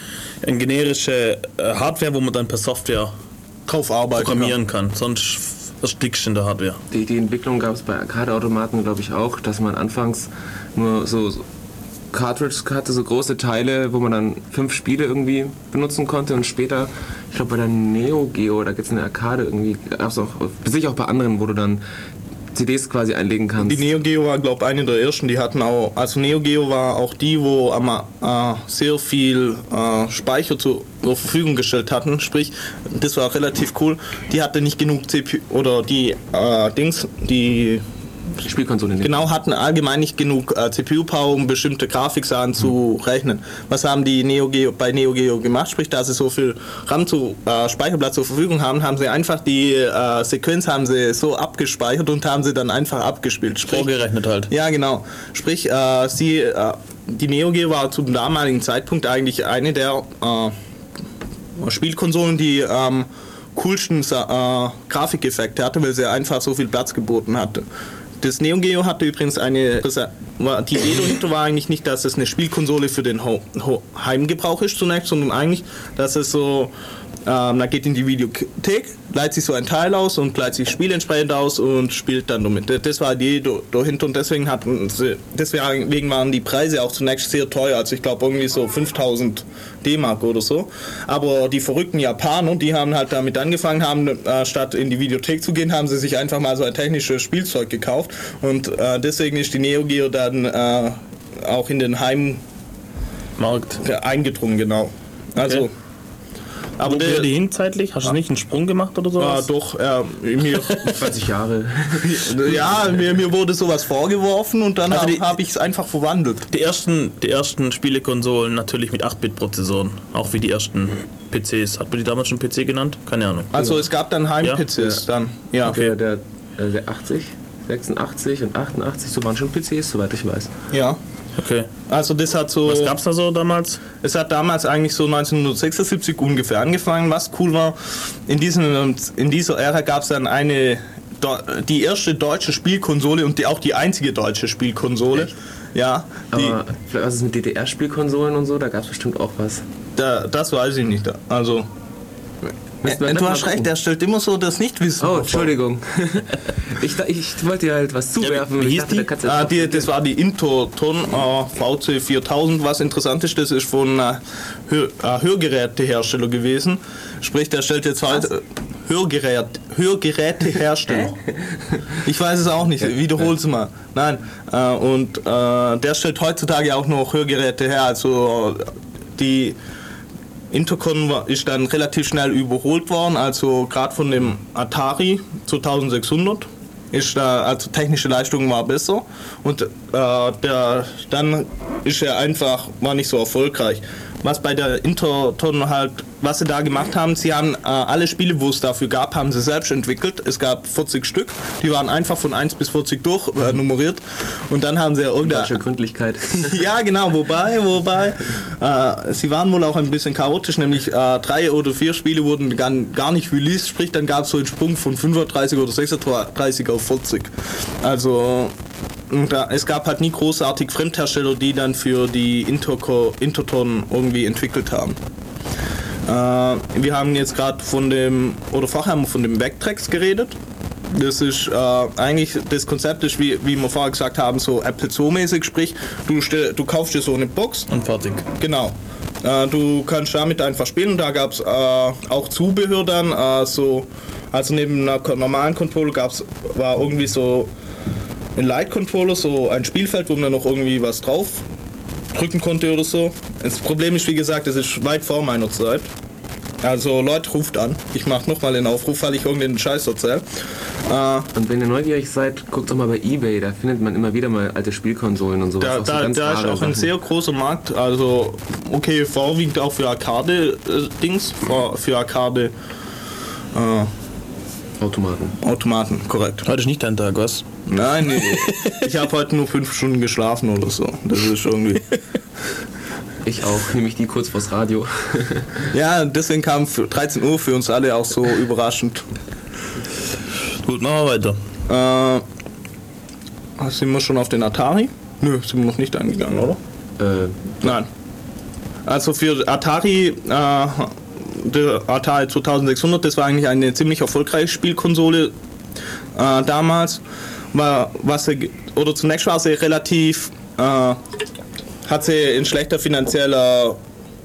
Hardware, wo man dann per Software drauf arbeiten programmieren kann. Sonst erstickst du in der Hardware. Die Entwicklung gab es bei Arcade-Automaten, glaube ich, auch, dass man anfangs nur so Cartridges hatte, so große Teile, wo man dann 5 Spiele irgendwie benutzen konnte und später, ich glaube bei der Neo Geo, da gibt es eine Arcade irgendwie, gab es auch, sicher auch bei anderen, wo du dann CDs quasi einlegen kannst. Die Neo Geo war, glaube ich, eine der ersten, die hatten auch, also Neo Geo war auch die, wo sehr viel Speicher zur Verfügung gestellt hatten, sprich, das war relativ cool. Die hatte nicht genug CPU, oder die die Spielkonsolen. Genau, hatten allgemein nicht genug CPU-Power, um bestimmte Grafiksachen zu rechnen. Was haben die bei Neo Geo gemacht? Sprich, da sie so viel Speicherplatz zur Verfügung haben, haben sie einfach die Sequenz haben sie so abgespeichert und haben sie dann einfach abgespielt. Sprich, vorgerechnet halt. Ja, genau. Sprich, die Neo Geo war zum damaligen Zeitpunkt eigentlich eine der Spielkonsolen, die coolsten Grafikeffekte hatte, weil sie einfach so viel Platz geboten hatte. Das Neo Geo hatte übrigens die Idee dahinter war eigentlich nicht, dass es eine Spielkonsole für den Heimgebrauch ist zunächst, sondern eigentlich, dass es so, man geht in die Videothek, leiht sich so ein Teil aus und leiht sich Spiele entsprechend aus und spielt dann damit. Das war die Idee dahinter und deswegen waren die Preise auch zunächst sehr teuer, also ich glaube irgendwie so 5.000 D-Mark oder so. Aber die verrückten Japaner, die haben halt damit angefangen, statt in die Videothek zu gehen, haben sie sich einfach mal so ein technisches Spielzeug gekauft und deswegen ist die Neo Geo dann auch in den Heimmarkt eingedrungen, genau. Also okay. Aber wo die hin zeitlich? Hast du nicht einen Sprung gemacht oder sowas? Doch, mir 20 Jahre. Ja, mir wurde sowas vorgeworfen und dann habe ich es einfach verwandelt. Die ersten Spielekonsolen natürlich mit 8-Bit-Prozessoren, auch wie die ersten PCs. Hat man die damals schon PC genannt? Keine Ahnung. Also es gab dann Heim-PCs dann. Ja. Okay, der 80, 86 und 88, so waren schon PCs, soweit ich weiß. Ja. Okay. Also das hat so... Was gab's da so damals? Es hat damals eigentlich so 1976 ungefähr angefangen. Was cool war, in dieser Ära gab es dann die erste deutsche Spielkonsole und auch die einzige deutsche Spielkonsole. Echt? Ja. Aber was ist mit DDR-Spielkonsolen und so? Da gab es bestimmt auch was. Das weiß ich nicht. Also... Du hast recht, der stellt immer so das Nichtwissen. Oh, Entschuldigung. ich wollte dir halt was zuwerfen. Wie hieß die? Das war die Interton VC 4000. Was interessant ist, das ist von Hörgerätehersteller gewesen. Sprich, der stellt jetzt halt Hörgerätehersteller. Ich weiß es auch nicht, wiederhol's mal. Nein, und der stellt heutzutage auch noch Hörgeräte her. Also die Intercon ist dann relativ schnell überholt worden, also gerade von dem Atari 2600 ist also technische Leistung war besser und dann ist er einfach war nicht so erfolgreich. Was bei der Interton halt, was sie da gemacht haben, sie haben alle Spiele, wo es dafür gab, haben sie selbst entwickelt. Es gab 40 Stück, die waren einfach von 1 bis 40 durch nummeriert und dann haben sie ja irgendeine Gründlichkeit. Ja, genau, wobei sie waren wohl auch ein bisschen chaotisch, nämlich 3 oder 4 Spiele wurden gar nicht released, sprich dann gab es so einen Sprung von 35 oder 36 auf 40. Also es gab halt nie großartig Fremdhersteller, die dann für die Interton irgendwie entwickelt haben. Wir haben jetzt gerade vorher haben wir von dem Vectrex geredet. Das ist eigentlich, das Konzept ist, wie wir vorher gesagt haben, so Apple II-mäßig, sprich, du kaufst dir so eine Box. Und fertig. Genau. Du kannst damit einfach spielen. Da gab es auch Zubehör dann, also neben einer normalen Controller war irgendwie so ein Light-Controller, so ein Spielfeld, wo man noch irgendwie was drauf drücken konnte oder so. Das Problem ist, wie gesagt, das ist weit vor meiner Zeit. Also Leute, ruft an. Ich mache nochmal den Aufruf, weil ich irgendeinen Scheiß erzähle. Und wenn ihr neugierig seid, guckt doch mal bei eBay, da findet man immer wieder mal alte Spielkonsolen und sowas. Da ist auch ein sehr großer Markt, also okay, vorwiegend auch für Arcade-Dings, für Arcade Automaten, korrekt. Heute ist nicht dein Tag, was? Nein, nee. Ich habe heute nur 5 Stunden geschlafen oder so. Das ist irgendwie... Ich auch, nämlich die kurz vors Radio. Ja, deswegen kam 13 Uhr für uns alle auch so überraschend. Gut, machen wir weiter. Sind wir schon auf den Atari? Nö, sind wir noch nicht eingegangen, oder? Nein. Also für Atari, der Atari 2600, das war eigentlich eine ziemlich erfolgreiche Spielkonsole damals. Zunächst war sie relativ, hat sie in schlechter finanzieller...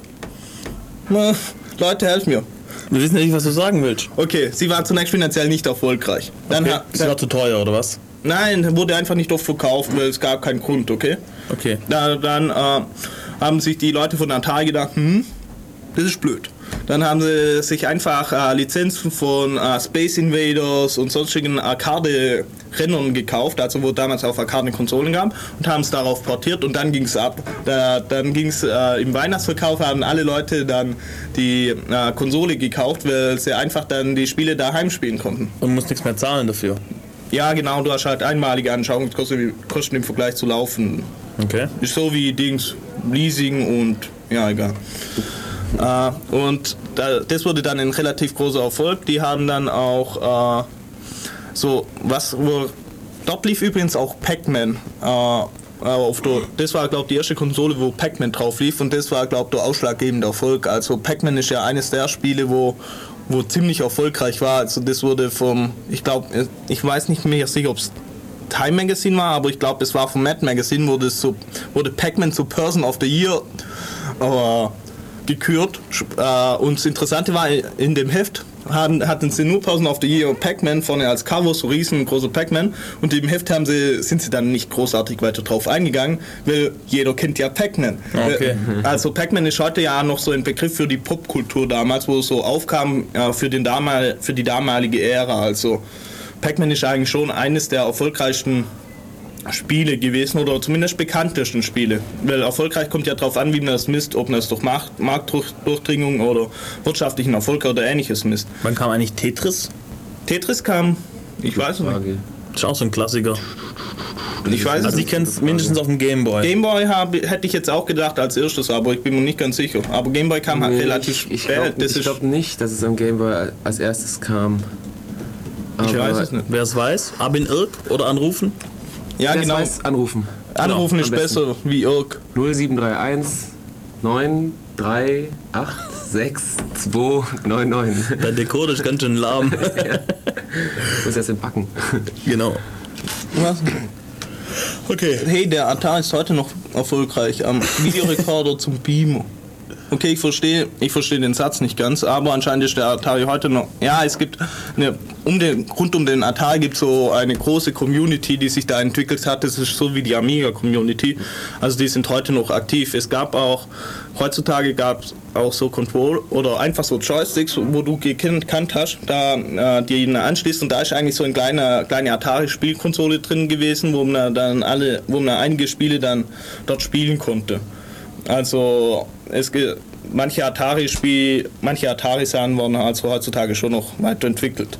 Leute, helft mir. Wir wissen nicht, was du sagen willst. Okay, sie war zunächst finanziell nicht erfolgreich. Sie war zu teuer, oder was? Nein, wurde einfach nicht oft verkauft, weil es gab keinen Grund, okay? Okay. Dann haben sich die Leute von Atari gedacht, das ist blöd. Dann haben sie sich einfach Lizenzen von Space Invaders und sonstigen Arcade-Rennern gekauft, also wo damals auch Arcade-Konsolen gab, und haben es darauf portiert und dann ging es ab. Dann ging es im Weihnachtsverkauf, haben alle Leute dann die Konsole gekauft, weil sie einfach dann die Spiele daheim spielen konnten. Und musst nichts mehr zahlen dafür. Ja, genau, du hast halt einmalige Anschauungskosten im Vergleich zu laufen. Okay. Ist so wie Leasing und ja, egal. Und das wurde dann ein relativ großer Erfolg. Die haben dann auch dort lief übrigens auch Pac-Man. Das war, glaube ich, die erste Konsole, wo Pac-Man drauf lief, und das war, glaube ich, der ausschlaggebende Erfolg. Also Pac-Man ist ja eines der Spiele, wo ziemlich erfolgreich war. Also das wurde ich weiß nicht mehr sicher, ob es Time Magazine war, aber ich glaube, es war vom Mad Magazine, wurde Pac-Man zu Person of the Year gekürt. Und das Interessante war, in dem Heft hatten sie nur Person of the Year und Pac-Man vorne als Cover, so riesengroßer Pac-Man, und im Heft sind sie dann nicht großartig weiter drauf eingegangen, weil jeder kennt ja Pac-Man. Okay. Also Pac-Man ist heute ja noch so ein Begriff für die Popkultur damals, wo es so aufkam für die damalige Ära. Also Pac-Man ist eigentlich schon eines der erfolgreichsten Spiele gewesen, oder zumindest bekanntesten Spiele. Weil erfolgreich kommt ja darauf an, wie man das misst, ob man es durch Marktdurchdringung oder wirtschaftlichen Erfolg oder ähnliches misst. Wann kam eigentlich Tetris? Tetris kam, ich weiß nicht. Das ist auch so ein Klassiker. Ich weiß also ich kenne es mindestens auf dem Gameboy. Gameboy hätte ich jetzt auch gedacht als erstes, aber ich bin mir nicht ganz sicher. Aber Gameboy kam halt relativ spät. Ich glaube nicht, dass es am Gameboy als erstes kam. Ich weiß es nicht. Wer es weiß, Abin Irk oder anrufen? Ja, genau. Anrufen. Anrufen ist besser wie Irk. 0731 938 6299. Der Decoder ist ganz schön lahm. Muss erst entpacken. Genau. Was? Okay. Hey, der Atari ist heute noch erfolgreich am Videorekorder zum Beamer. Okay, ich verstehe den Satz nicht ganz, aber anscheinend ist der Atari heute noch... Ja, es gibt rund um den Atari gibt es so eine große Community, die sich da entwickelt hat. Das ist so wie die Amiga-Community. Also die sind heute noch aktiv. Heutzutage gab es auch so Control oder einfach so Joysticks, wo du gekannt hast, die ihn anschließt, und da ist eigentlich so eine kleine Atari-Spielkonsole drin gewesen, wo man einige Spiele dann dort spielen konnte. Also manche Atari-Sachen wurden also heutzutage schon noch weiterentwickelt.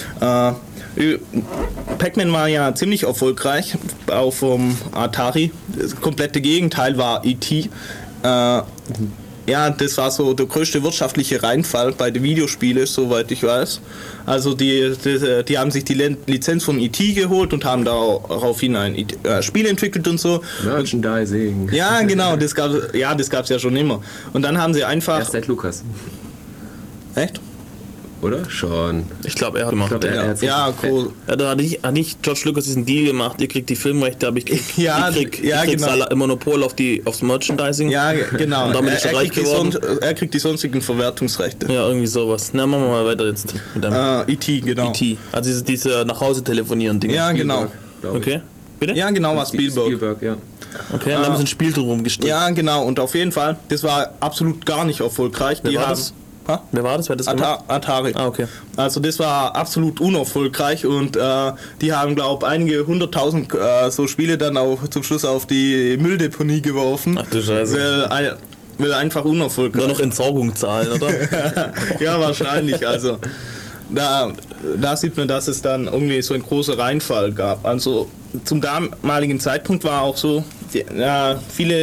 Pac-Man war ja ziemlich erfolgreich auch vom Atari. Das komplette Gegenteil war E.T. Ja, das war so der größte wirtschaftliche Reinfall bei den Videospielen, soweit ich weiß. Also die haben sich die Lizenz von E.T. geholt und haben daraufhin ein Spiel entwickelt und so. Merchandising. Ja, genau, das gab's ja schon immer. Und dann haben sie einfach... Erst seit Lucas. Echt? Oder? Schon. Ich glaube, er hat gemacht. Ja, cool. Ja, da hat nicht George Lucas diesen Deal gemacht, ihr kriegt die Filmrechte, aber ich krieg genau. Monopol aufs Merchandising. Ja, genau. Und damit ist er reich geworden. Er kriegt die sonstigen Verwertungsrechte. Ja, irgendwie sowas. Na, machen wir mal weiter jetzt. E.T., genau. E.T., also diese nach Hause telefonieren Dinge. Ja, genau. Okay. Bitte? Ja, genau, war Spielberg, ja. Okay, dann haben wir ein Spiel drum gestrickt. Ja, genau, und auf jeden Fall, das war absolut gar nicht erfolgreich. Wer war das? Wer war das? Wer das Atari. Ah, okay. Also das war absolut unerfolgreich, und die haben, glaube ich, einige 100.000 so Spiele dann auch zum Schluss auf die Mülldeponie geworfen. Ach du Scheiße. Will einfach unerfolgreich. Nur noch Entsorgung zahlen, oder? Ja, wahrscheinlich. Also da sieht man, dass es dann irgendwie so ein großer Reinfall gab. Also zum damaligen Zeitpunkt war auch so, viele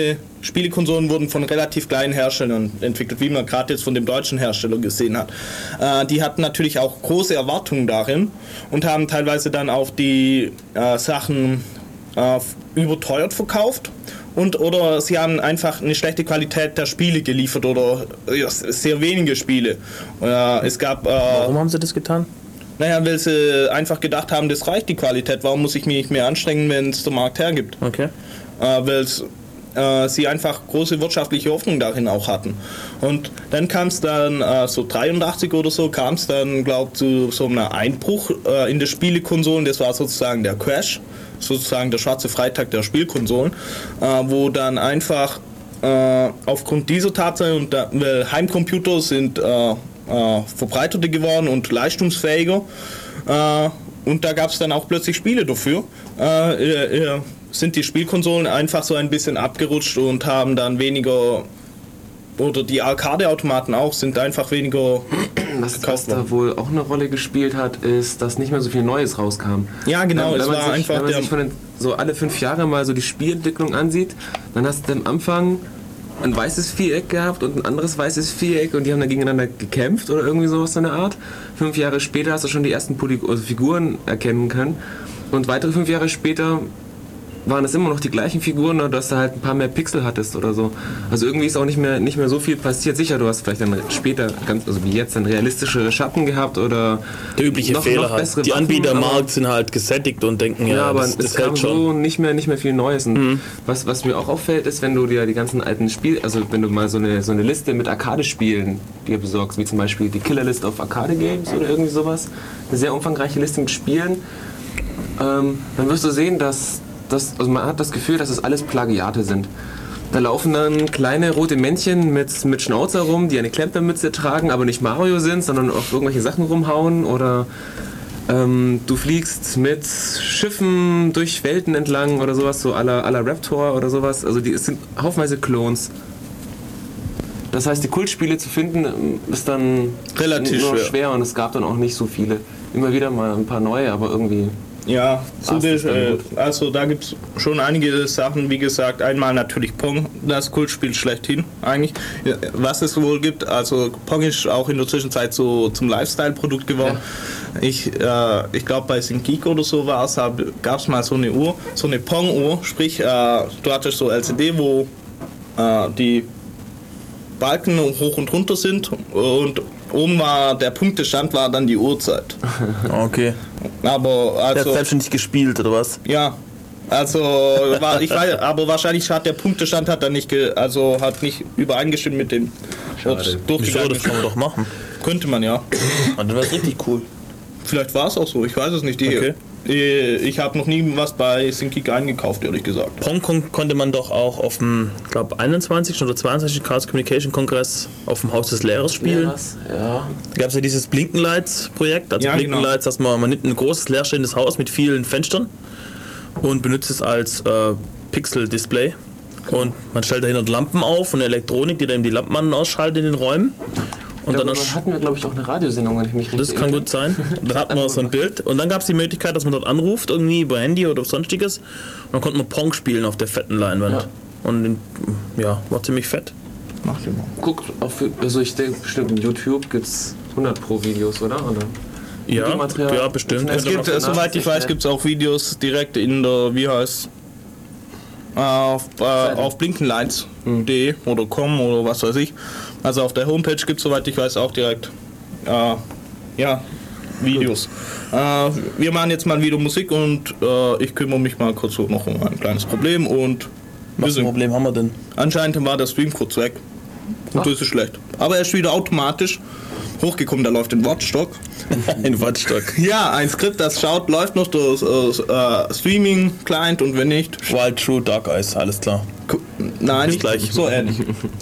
Spielekonsolen wurden von relativ kleinen Herstellern entwickelt, wie man gerade jetzt von dem deutschen Hersteller gesehen hat. Die hatten natürlich auch große Erwartungen darin und haben teilweise dann auch die Sachen überteuert verkauft. Oder sie haben einfach eine schlechte Qualität der Spiele geliefert oder sehr wenige Spiele. Es gab... Warum haben sie das getan? Naja, weil sie einfach gedacht haben, das reicht die Qualität. Warum muss ich mich nicht mehr anstrengen, wenn es der Markt hergibt? Okay. Weil sie einfach große wirtschaftliche Hoffnung darin auch hatten. Und dann kam es dann, so 83 oder so, kam es dann, glaube ich, zu so einem Einbruch in die Spielekonsolen. Das war sozusagen der Crash, sozusagen der schwarze Freitag der Spielkonsolen, wo dann einfach aufgrund dieser Tatsache, weil Heimcomputer sind verbreiteter geworden und leistungsfähiger, und da gab es dann auch plötzlich Spiele dafür, sind die Spielkonsolen einfach so ein bisschen abgerutscht und haben dann weniger, oder die Arcade-Automaten auch, sind einfach weniger was da wohl auch eine Rolle gespielt hat, ist, dass nicht mehr so viel Neues rauskam. Ja, genau, es war einfach wenn man sich so alle 5 Jahre mal so die Spielentwicklung ansieht, dann hast du am Anfang ein weißes Viereck gehabt und ein anderes weißes Viereck und die haben dann gegeneinander gekämpft oder irgendwie sowas in der Art. 5 Jahre später hast du schon die ersten Figuren erkennen können und weitere 5 Jahre später waren es immer noch die gleichen Figuren, nur dass du halt ein paar mehr Pixel hattest oder so. Also irgendwie ist auch nicht mehr so viel passiert. Sicher, du hast vielleicht dann später, also wie jetzt, dann realistischere Schatten gehabt oder der übliche Fehler halt. Die Anbieter am Markt sind halt gesättigt und denken, ja, aber das es kam so nicht mehr viel Neues. Und was mir auch auffällt, ist, wenn du dir die ganzen alten also wenn du mal so eine Liste mit Arcade-Spielen dir besorgst, wie zum Beispiel die Killer List of Arcade Games oder irgendwie sowas, eine sehr umfangreiche Liste mit Spielen, dann wirst du sehen, dass also man hat das Gefühl, dass es alles Plagiate sind. Da laufen dann kleine rote Männchen mit Schnauzer rum, die eine Klempnermütze tragen, aber nicht Mario sind, sondern auf irgendwelche Sachen rumhauen. Oder du fliegst mit Schiffen durch Welten entlang oder sowas, so à la Raptor oder sowas. Also es sind haufenweise Klons. Das heißt, die Kultspiele zu finden ist dann relativ schwer und es gab dann auch nicht so viele. Immer wieder mal ein paar neue, aber irgendwie... Ja, also da gibt es schon einige Sachen, wie gesagt, einmal natürlich Pong, das Kultspiel schlechthin eigentlich, was es wohl gibt, also Pong ist auch in der Zwischenzeit so zum Lifestyle-Produkt geworden. Ja. Ich glaube bei SyncGeek oder so gab es mal so eine Uhr, so eine Pong-Uhr, sprich du hattest so LCD, wo die Balken hoch und runter sind und oben war der Punktestand, war dann die Uhrzeit. Okay. Aber also, der hat selbstständig gespielt, oder was? Ja. Also, ich weiß, aber wahrscheinlich hat der Punktestand hat nicht übereingestimmt mit dem. Wieso, das kann man doch machen. Könnte man, ja. Und dann wäre es richtig cool. Vielleicht war es auch so, ich weiß es nicht. Okay. Ich habe noch nie was bei SyncGeek eingekauft, ehrlich gesagt. Pong konnte man doch auch auf dem, ich glaube, 21. oder 22. Chaos Communication Kongress auf dem Haus des Lehrers spielen. Ja. Da gab es ja dieses Blinkenlights-Projekt. Also ja, Blinkenlights, dass man nimmt ein großes leerstehendes Haus mit vielen Fenstern und benutzt es als Pixel-Display. Und man stellt dahinter Lampen auf und Elektronik, die dann die Lampen ausschaltet in den Räumen. Und dann hatten wir, glaube ich, auch eine Radiosendung, wenn ich mich richtig Das kann gut sein. Dann hatten wir so ein Bild. Und dann gab es die Möglichkeit, dass man dort anruft, irgendwie über Handy oder sonstiges. Und dann konnte man Pong spielen auf der fetten Leinwand. Ja. Und ja, war ziemlich fett. Mach den mal. Guck, also ich denke, bestimmt in YouTube gibt es 100 pro Videos, oder? Ja, bestimmt. Es gibt, soweit ich weiß, gibt es auch Videos direkt in der, wie heißt auf blinkenlights.de oder com oder was weiß ich. Also auf der Homepage gibt es, soweit ich weiß, auch direkt Videos. Wir machen jetzt mal wieder Musik und ich kümmere mich mal kurz noch um ein kleines Problem. Und was für ein Problem haben wir denn? Anscheinend war der Stream kurz weg. Und das ist schlecht. Aber er ist wieder automatisch hochgekommen, da läuft ein Watchstock. Ein Watchstock. Ja, ein Skript, das schaut, läuft noch der Streaming-Client und wenn nicht... Wild True Dark Eyes, alles klar. Nein, nicht gleich. So ähnlich.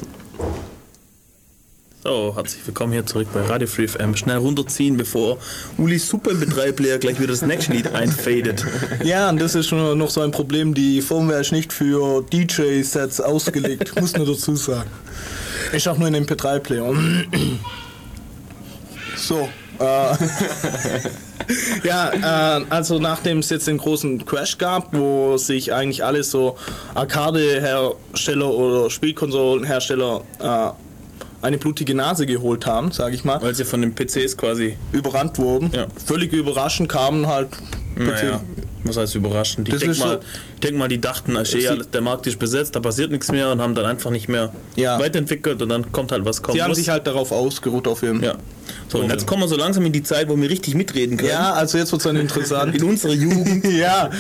So, herzlich willkommen hier zurück bei Radio Free FM. Schnell runterziehen, bevor Ulis Super MP3-Player gleich wieder das nächste Lied einfadet. Ja, und das ist schon noch so ein Problem. Die Firmware ist nicht für DJ-Sets ausgelegt, muss nur dazu sagen. Ist auch nur ein MP3-Player. So. Ja, also nachdem es jetzt den großen Crash gab, wo sich eigentlich alle so Arcade-Hersteller oder Spielkonsolenhersteller eine blutige Nase geholt haben, sage ich mal. Weil sie von den PCs quasi überrannt wurden. Ja. Völlig überraschend kamen halt Naja, was heißt überraschend? Ich denk mal, die dachten, der Markt ist besetzt, da passiert nichts mehr und haben dann einfach nicht mehr weiterentwickelt und dann kommt halt was kommen muss. Sie haben sich halt darauf ausgeruht auf jeden Fall. Ja. So, und jetzt kommen wir so langsam in die Zeit, wo wir richtig mitreden können. Ja, also jetzt wird es dann interessant. In unserer Jugend. Ja,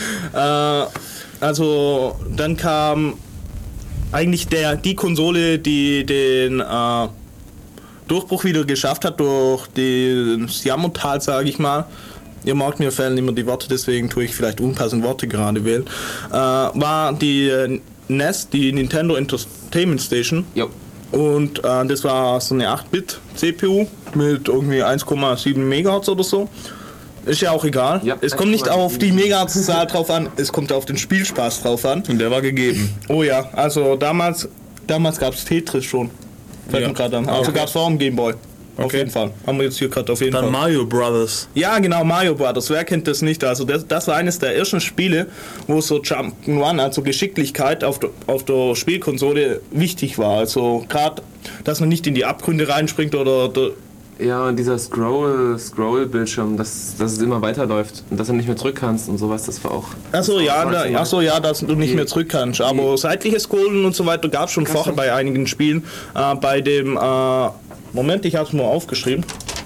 also dann kam eigentlich die Konsole, die den Durchbruch wieder geschafft hat durch das Jammertal, sage ich mal. Ihr mag mir fehlen immer die Worte, deswegen tue ich vielleicht unpassende Worte gerade wählen. War die NES, die Nintendo Entertainment Station. Jo. Und das war so eine 8-Bit CPU mit irgendwie 1,7 MHz oder so. Ist ja auch egal. Ja, es kommt nicht auf die Megahertz-Zahl drauf an, es kommt auf den Spielspaß drauf an. Und der war gegeben. Oh ja, also damals gab es Tetris schon. Fällt mir gerade an. Also gab es vor dem Gameboy. Auf jeden Fall. Haben wir jetzt hier gerade auf jeden Fall. Dann Mario Brothers. Ja, genau, Mario Brothers. Wer kennt das nicht? Also das war eines der ersten Spiele, wo so Jump'n'Run, also Geschicklichkeit auf der Spielkonsole wichtig war. Also gerade, dass man nicht in die Abgründe reinspringt oder... Ja, und dieser Scroll-Bildschirm, dass es immer weiterläuft und dass du nicht mehr zurück kannst und sowas, das war auch... Achso, ja, dass du nicht mehr zurück kannst. Aber seitliches Scrollen und so weiter gab es schon vorher bei einigen Spielen. Bei dem... Moment, ich habe es mal aufgeschrieben.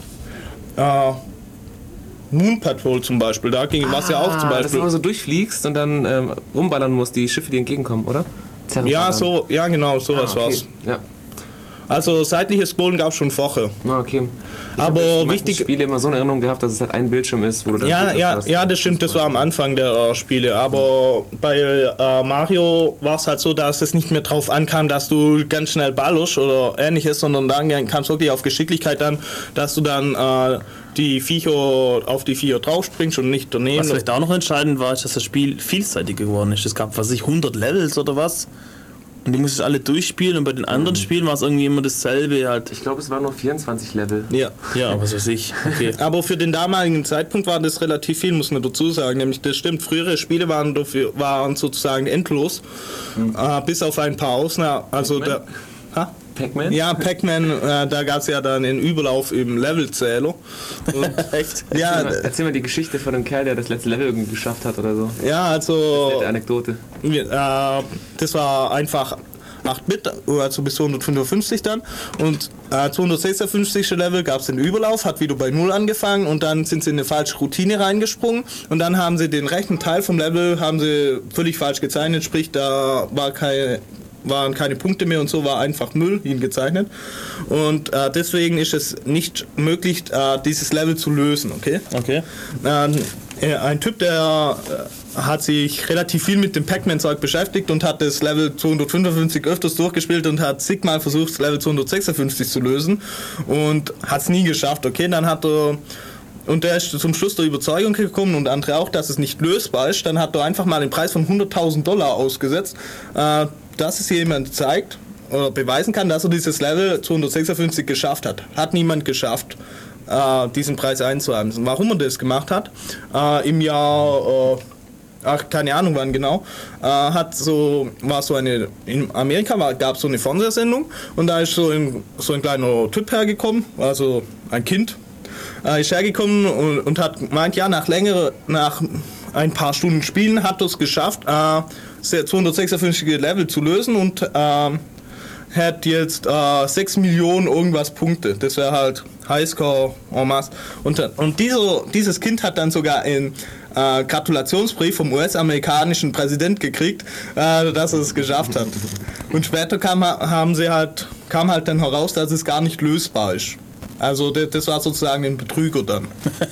Moon Patrol zum Beispiel, da ging was ja auch zum Beispiel. Dass du immer so durchfliegst und dann rumballern musst, die Schiffe, die entgegenkommen, oder? Ja, genau, sowas war's. Ja. Also seitliches Scrollen gab es schon vorher. Okay. Aber wichtig. Spiele immer so eine Erinnerung gehabt, dass es halt ein Bildschirm ist, wo du dann Ja, das stimmt, das war am Anfang der Spiele. Aber bei Mario war es halt so, dass es nicht mehr drauf ankam, dass du ganz schnell ballerst oder ähnliches, sondern dann kam es wirklich auf Geschicklichkeit an, dass du dann auf die Viecher draufspringst und nicht daneben. Was vielleicht auch noch entscheidend war, ist, dass das Spiel vielseitig geworden ist. Es gab, 100 Levels oder was. Und die musstest alle durchspielen und bei den anderen Spielen war es irgendwie immer dasselbe halt. Ich glaube, es waren nur 24 Level. Ja, was weiß ich. Okay. Aber für den damaligen Zeitpunkt war das relativ viel, muss man dazu sagen. Nämlich, das stimmt, frühere Spiele waren sozusagen endlos. Bis auf ein paar Ausnahmen. Also Pac-Man? Ja, Pac-Man, da gab es ja dann den Überlauf im Levelzähler. Echt? Ja, erzähl mal die Geschichte von dem Kerl, der das letzte Level irgendwie geschafft hat oder so. Ja, also... Das ist eine Anekdote. Das war einfach 8-Bit, also bis 255 dann. Und 256. Level gab es den Überlauf, hat wieder bei 0 angefangen und dann sind sie in eine falsche Routine reingesprungen und dann haben sie den rechten Teil vom Level völlig falsch gezeichnet, sprich da waren keine Punkte mehr und so, war einfach Müll hingezeichnet. Und deswegen ist es nicht möglich, dieses Level zu lösen, okay? Okay. Ein Typ, der hat sich relativ viel mit dem Pac-Man-Zeug beschäftigt und hat das Level 255 öfters durchgespielt und hat zigmal versucht, das Level 256 zu lösen und hat es nie geschafft, okay? Dann hat er... Und der ist zum Schluss der Überzeugung gekommen und andere auch, dass es nicht lösbar ist. Dann hat er einfach mal den Preis von $100.000 ausgesetzt, dass es jemand zeigt oder beweisen kann, dass er dieses Level 256 geschafft hat. Hat niemand geschafft, diesen Preis einzuheimsen. Warum er das gemacht hat? Im Jahr... keine Ahnung wann genau, in Amerika gab es so eine Fernsehsendung und da ist so ein kleiner Typ hergekommen, also ein Kind, ist hergekommen und hat gemeint, ja, nach ein paar Stunden Spielen hat er es geschafft, 256 Level zu lösen und hat jetzt 6 Millionen irgendwas Punkte. Das wäre halt Highscore en masse. Und dieses Kind hat dann sogar einen Gratulationsbrief vom US-amerikanischen Präsident gekriegt, dass er es geschafft hat. Und später kam halt dann heraus, dass es gar nicht lösbar ist. Also das war sozusagen ein Betrüger dann.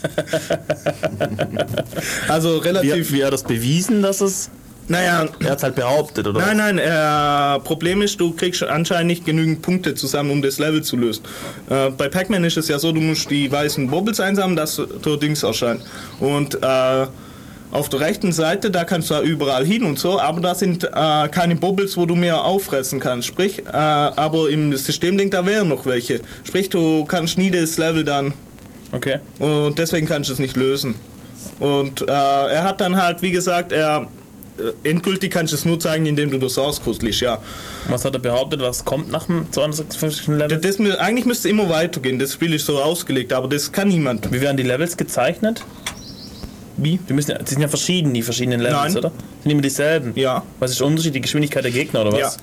Also relativ... Wie hat das bewiesen, dass es... Naja, er hat es halt behauptet, oder? Nein, Problem ist, du kriegst anscheinend nicht genügend Punkte zusammen, um das Level zu lösen. Bei Pac-Man ist es ja so, du musst die weißen Bubbles einsammeln, dass der Dings erscheint. Und auf der rechten Seite, da kannst du überall hin und so, aber da sind keine Bubbles, wo du mehr auffressen kannst. Sprich, aber im Systemlink, da wären noch welche. Sprich, du kannst nie das Level dann Okay. Und deswegen kannst du es nicht lösen. Und er hat dann halt, wie gesagt, endgültig kannst du es nur zeigen, indem du das Source Code liest, ja. Was hat er behauptet, was kommt nach dem 256. Level? Eigentlich müsste es immer weitergehen, das Spiel ist so ausgelegt, aber das kann niemand. Wie werden die Levels gezeichnet? Wie? Die sind ja verschieden, die verschiedenen Levels, Nein. oder? Sind immer dieselben? Ja. Was ist der Unterschied? Die Geschwindigkeit der Gegner, oder was? Ja.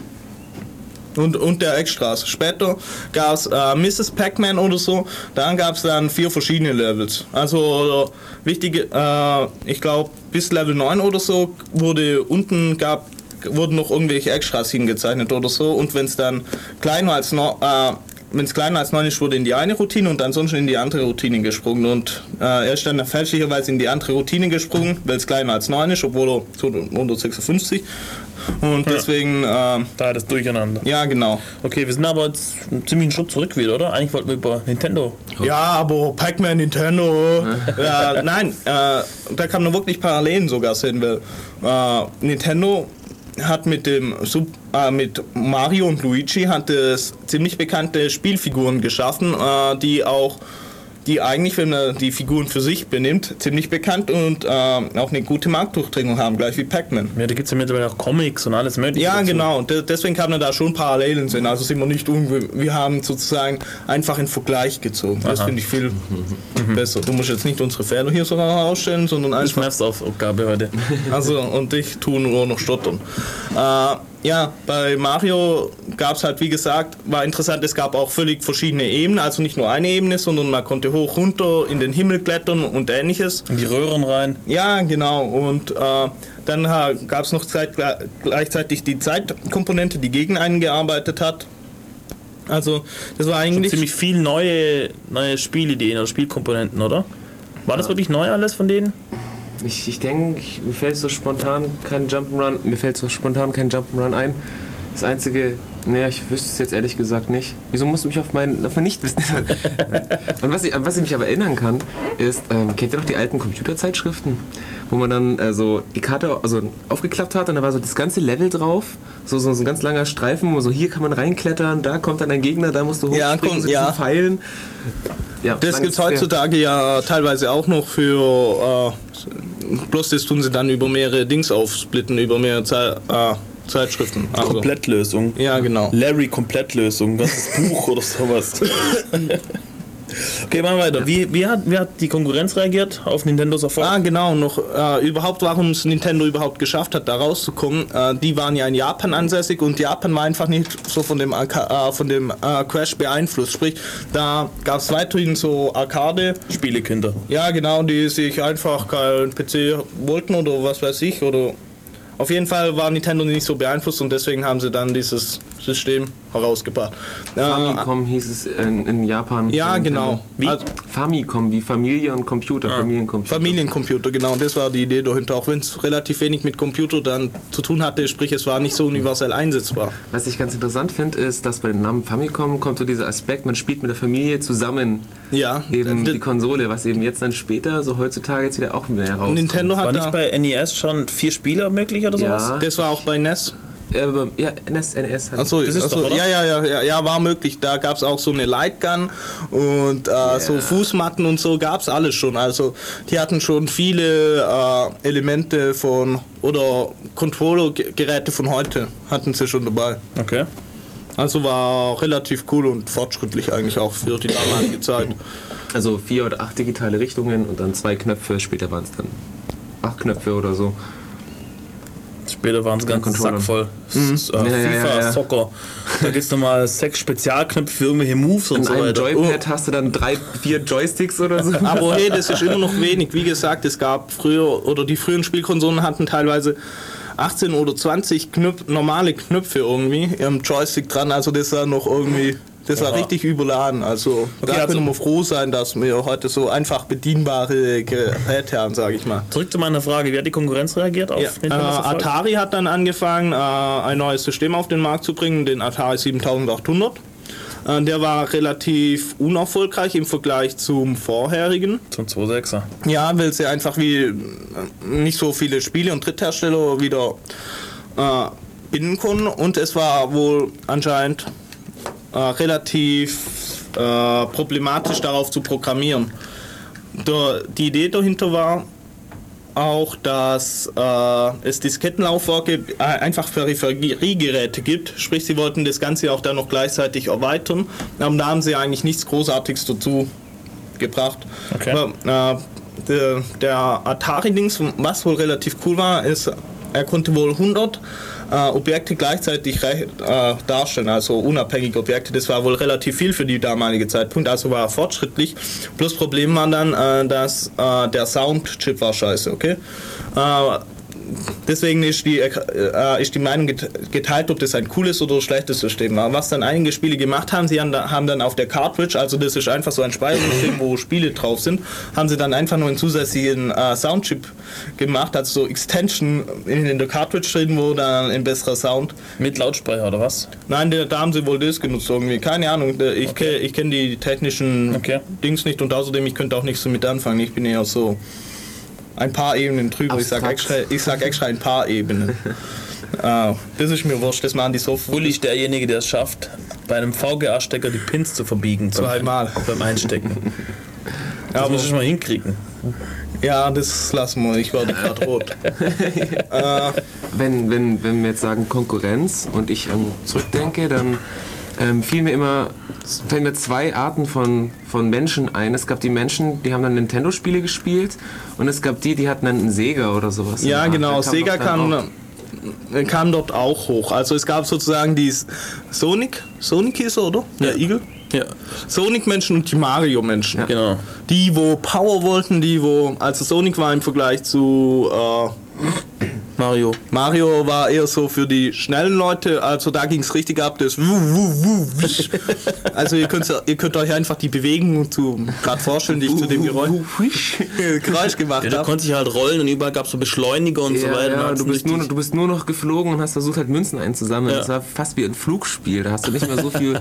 Und der Extras. Später gab es Mrs. Pac-Man oder so, dann gab es dann 4 verschiedene Levels. Also wichtige, ich glaube bis Level 9 oder so wurden noch irgendwelche Extras hingezeichnet oder so, und wenn es dann kleiner als 9 ist, wurde in die eine Routine und ansonsten in die andere Routine gesprungen, und er ist dann fälschlicherweise in die andere Routine gesprungen, weil es kleiner als 9 ist, obwohl er 156, und deswegen Da das Durcheinander. ja, genau. Okay, wir sind aber jetzt ziemlich einen Schritt zurück wieder, oder? Eigentlich wollten wir über Nintendo. Ja, aber Pac-Man, Nintendo. Nein, da kann man wirklich Parallelen sogar sehen, weil Nintendo hat mit Mario und Luigi hat es ziemlich bekannte Spielfiguren geschaffen, die eigentlich, wenn man die Figuren für sich benimmt, ziemlich bekannt und auch eine gute Marktdurchdringung haben, gleich wie Pac-Man. Ja, da gibt es ja mittlerweile auch Comics und alles mögliche. Ja, dazu. genau. Deswegen kann man da schon Parallelen sehen. Also sind wir nicht wir haben sozusagen einfach einen Vergleich gezogen. Das finde ich viel besser. Du musst jetzt nicht unsere Fehler hier so herausstellen, sondern Ich einfach... schmerz's Aufgabe heute. Also, und ich tue nur noch stottern. Ja, bei Mario gab es halt, wie gesagt, war interessant, es gab auch völlig verschiedene Ebenen, also nicht nur eine Ebene, sondern man konnte hoch, runter, in den Himmel klettern und ähnliches. In die Röhren rein. Ja, genau, und dann gab es noch gleichzeitig die Zeitkomponente, die gegen einen gearbeitet hat. Also, das war eigentlich... Ziemlich viel neue Spielideen oder Spielkomponenten, oder? War das wirklich neu alles von denen? Ich denke, mir fällt so spontan kein Jump'n'Run ein. Das einzige, ich wüsste es jetzt ehrlich gesagt nicht. Wieso musst du mich auf mein Nichtwissen? Und was ich mich aber erinnern kann, ist, kennt ihr noch die alten Computerzeitschriften? Wo man dann so die Karte aufgeklappt hat und da war so das ganze Level drauf, so ein ganz langer Streifen, wo so hier kann man reinklettern, da kommt dann ein Gegner, da musst du hochspringen, so diesen Pfeilen. Ja, das gibt es heutzutage ja teilweise auch noch für, bloß das tun sie dann über mehrere Dings aufsplitten, über mehrere Zeitschriften. Also. Komplettlösung. Ja, genau. Larry Komplettlösung, das ist Buch oder sowas. Okay, machen wir weiter. Wie hat die Konkurrenz reagiert auf Nintendos Erfolg? Genau, noch warum es Nintendo überhaupt geschafft hat, da rauszukommen. Die waren ja in Japan ansässig und Japan war einfach nicht so von dem Crash beeinflusst. Sprich, da gab es weiterhin so Spielekinder. Ja, genau, die sich einfach kein PC wollten oder was weiß ich, oder... Auf jeden Fall war Nintendo nicht so beeinflusst und deswegen haben sie dann dieses System herausgebracht. Famicom hieß es in Japan. Ja, genau. Wie? Also, Famicom, wie Familie und Computer, Familiencomputer, genau. Das war die Idee dahinter, auch wenn es relativ wenig mit Computer dann zu tun hatte, sprich es war nicht so universell einsetzbar. Was ich ganz interessant finde, ist, dass bei dem Namen Famicom kommt so dieser Aspekt, man spielt mit der Familie zusammen Ja. eben die Konsole, was eben jetzt dann später, so heutzutage jetzt wieder auch mehr herauskommt. Nintendo hat War nicht bei NES schon 4 Spieler möglich oder sowas? Ja. das war auch bei NES. Ja, NES hat Achso, Das ist doch, oder? ja, war möglich. Da gab es auch so eine Lightgun und so Fußmatten und so gab es alles schon. Also die hatten schon viele Elemente oder Controller-Geräte von heute hatten sie schon dabei. Okay. Also war relativ cool und fortschrittlich eigentlich auch für die damalige Zeit. Also 4 oder 8 digitale Richtungen und dann 2 Knöpfe, später waren es dann 8 Knöpfe oder so. Später waren es ganz Controller. sackvoll. FIFA, Soccer. Da gibt es nochmal 6 Spezialknöpfe für irgendwelche Moves und An so einem weiter. Joypad hast du dann 3-4 Joysticks oder so. Aber hey, das ist immer noch wenig. Wie gesagt, es gab die frühen Spielkonsolen hatten teilweise 18 oder 20 normale Knöpfe irgendwie am Joystick dran. Also das war noch irgendwie... Das war richtig überladen, also da können wir froh sein, dass wir heute so einfach bedienbare Geräte haben, sage ich mal. Zurück zu meiner Frage, wie hat die Konkurrenz reagiert auf Nintendos Erfolg? Atari hat dann angefangen, ein neues System auf den Markt zu bringen, den Atari 7800. Der war relativ unerfolgreich im Vergleich zum vorherigen. Zum 2.6er. Ja, weil sie einfach wie nicht so viele Spiele und Dritthersteller wieder binden konnten und es war wohl anscheinend relativ problematisch darauf zu programmieren. Die Idee dahinter war auch, dass es Diskettenlaufwerke einfach Peripheriegeräte gibt. Sprich, sie wollten das Ganze auch dann noch gleichzeitig erweitern. Aber da haben sie eigentlich nichts Großartiges dazu gebracht. Okay. Aber, der Atari-Dings, was wohl relativ cool war, ist, er konnte wohl 100 Objekte gleichzeitig darstellen, also unabhängige Objekte. Das war wohl relativ viel für die damalige Zeitpunkt, also war er fortschrittlich. Plus Problem war dann, dass der Soundchip war scheiße, okay? Deswegen ist die Meinung geteilt, ob das ein cooles oder schlechtes System war. Was dann einige Spiele gemacht haben, sie haben dann auf der Cartridge, also das ist einfach so ein Speichersystem, wo Spiele drauf sind, haben sie dann einfach nur einen zusätzlichen Soundchip gemacht, also so Extension in der Cartridge drin, wo dann ein besserer Sound. Mit Lautsprecher oder was? Nein, da haben sie wohl das genutzt irgendwie. Keine Ahnung, ich kenn die technischen Dings nicht und außerdem, ich könnte auch nichts damit anfangen. Ich bin eher so ein paar Ebenen drüber. Ich sag extra ein paar Ebenen. Das ist mir wurscht, das machen die Software. Uli ist derjenige, der es schafft, bei einem VGA-Stecker die Pins zu verbiegen. Zweimal. Beim Einstecken. Das muss ich mal hinkriegen. Ja, das lassen wir. Ich werde gerade rot. Wenn wir jetzt sagen Konkurrenz und ich zurückdenke, dann fallen mir zwei Arten von Menschen ein. Es gab die Menschen, die haben dann Nintendo-Spiele gespielt und es gab die hatten dann einen Sega oder sowas. Ja, genau. Sega kam dort auch hoch. Also es gab sozusagen die Sonic hieß er, oder? Ja, Igel. Ja. Sonic-Menschen und die Mario-Menschen. Ja. Genau. Die, wo Power wollten, also Sonic war im Vergleich zu Mario. Mario war eher so für die schnellen Leute, also da ging es richtig ab, das also ihr könnt euch einfach die Bewegung gerade vorstellen, die ich zu dem Geräusch gemacht habe. Ja, da konnte sich halt rollen und überall gab es so Beschleuniger und so weiter. Ja, du bist nur noch geflogen und hast versucht halt Münzen einzusammeln. Ja. Das war fast wie ein Flugspiel, da hast du nicht mehr so viel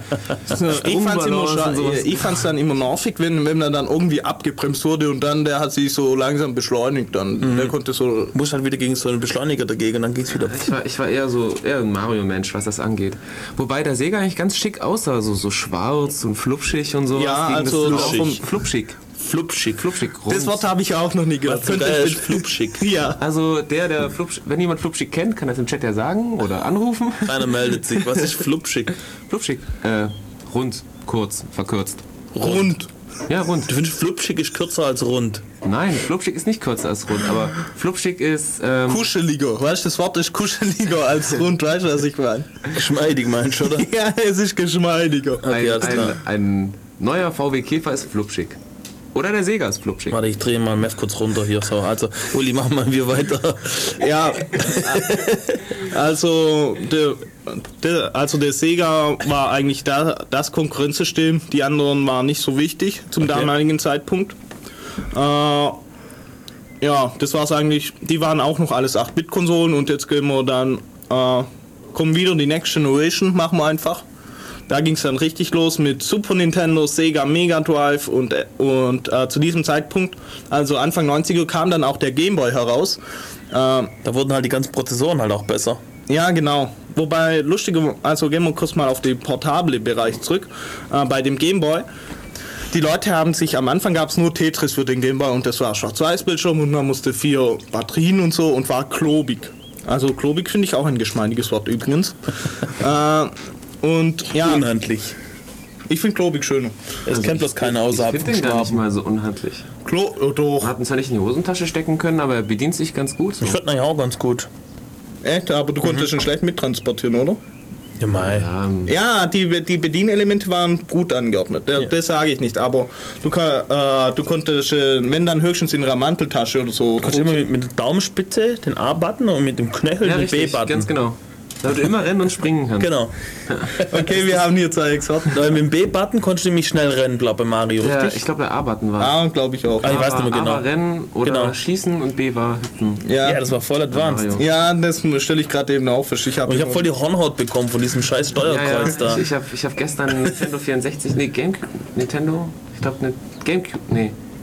Ich fand's dann immer nervig, wenn man dann irgendwie abgebremst wurde und dann der hat sich so langsam beschleunigt dann. Der konnte so... Muss halt wieder gegen so einen Beschleuniger dagegen und dann ging's wieder. Ich war eher ein Mario-Mensch, was das angeht. Wobei der Sega eigentlich ganz schick aussah, so schwarz und flupschig und sowas. Ja, also flupschig. Das Wort habe ich auch noch nie gehört. Flupschig. Ja. Also der flupschig, wenn jemand flupschig kennt, kann das im Chat ja sagen oder anrufen. Einer meldet sich. Was ist flupschig? Flupschig. Rund, kurz, verkürzt. Rund. Ja, rund. Du findest flupschig ist kürzer als rund? Nein, flupschig ist nicht kürzer als rund, aber flupschig ist... kuscheliger. Weißt du, das Wort ist kuscheliger als rund, weißt du, was ich meine? Geschmeidig meinst du, oder? Ja, es ist geschmeidiger. Okay, ein neuer VW Käfer ist flupschig. Oder der Sega ist flupschig. Warte, ich drehe mal Mev kurz runter hier. So, also, Uli, machen wir weiter. Ja, also der Sega war eigentlich das Konkurrenzsystem. Die anderen waren nicht so wichtig zum damaligen Zeitpunkt. Ja, das war's eigentlich. Die waren auch noch alles 8-Bit-Konsolen und jetzt gehen wir dann, kommen wieder die Next Generation, machen wir einfach. Da ging es dann richtig los mit Super Nintendo, Sega Mega Drive und zu diesem Zeitpunkt, also Anfang 90er, kam dann auch der Game Boy heraus. Da wurden halt die ganzen Prozessoren halt auch besser. Ja, genau. Wobei, also gehen wir kurz mal auf den portable Bereich zurück. Bei dem Game Boy, die Leute haben sich, am Anfang gab es nur Tetris für den Game Boy und das war Schwarz-Weiß-Bildschirm und man musste 4 Batterien und so und war klobig. Also klobig finde ich auch ein geschmeidiges Wort übrigens. Und ja, unhandlich. Ich finde klobig schöner. Es kennt bloß keiner außerhalb von Schwaben. Ich finde den gar nicht mal so unhandlich. Doch. Man hat ihn zwar nicht in die Hosentasche stecken können, aber er bedient sich ganz gut. So. Ich finde ihn auch ganz gut. Echt? Aber du konntest ihn schlecht mittransportieren, oder? Ja, mei. Ja, die Bedienelemente waren gut angeordnet. Das sage ich nicht. Aber du konntest, wenn dann höchstens in einer Manteltasche oder so. Du konntest immer mit der Daumenspitze den A-Button und mit dem Knöchel den B-Button. Ganz genau. Damit du immer rennen und springen kannst. Genau. Okay, wir haben hier 2 Exoten. Mit dem B-Button konntest du nämlich schnell rennen, glaube ich, bei Mario, richtig? Ich glaube, der A-Button war. Glaube ich auch. Ich weiß nicht mehr genau. A war rennen oder schießen und B war hüpfen. Ja, das war voll advanced. Ja, das stelle ich gerade eben auf. Ich habe voll die Hornhaut bekommen von diesem scheiß Steuerkreuz da. Ich hab gestern Nintendo 64, Nintendo, ich glaube Gamecube,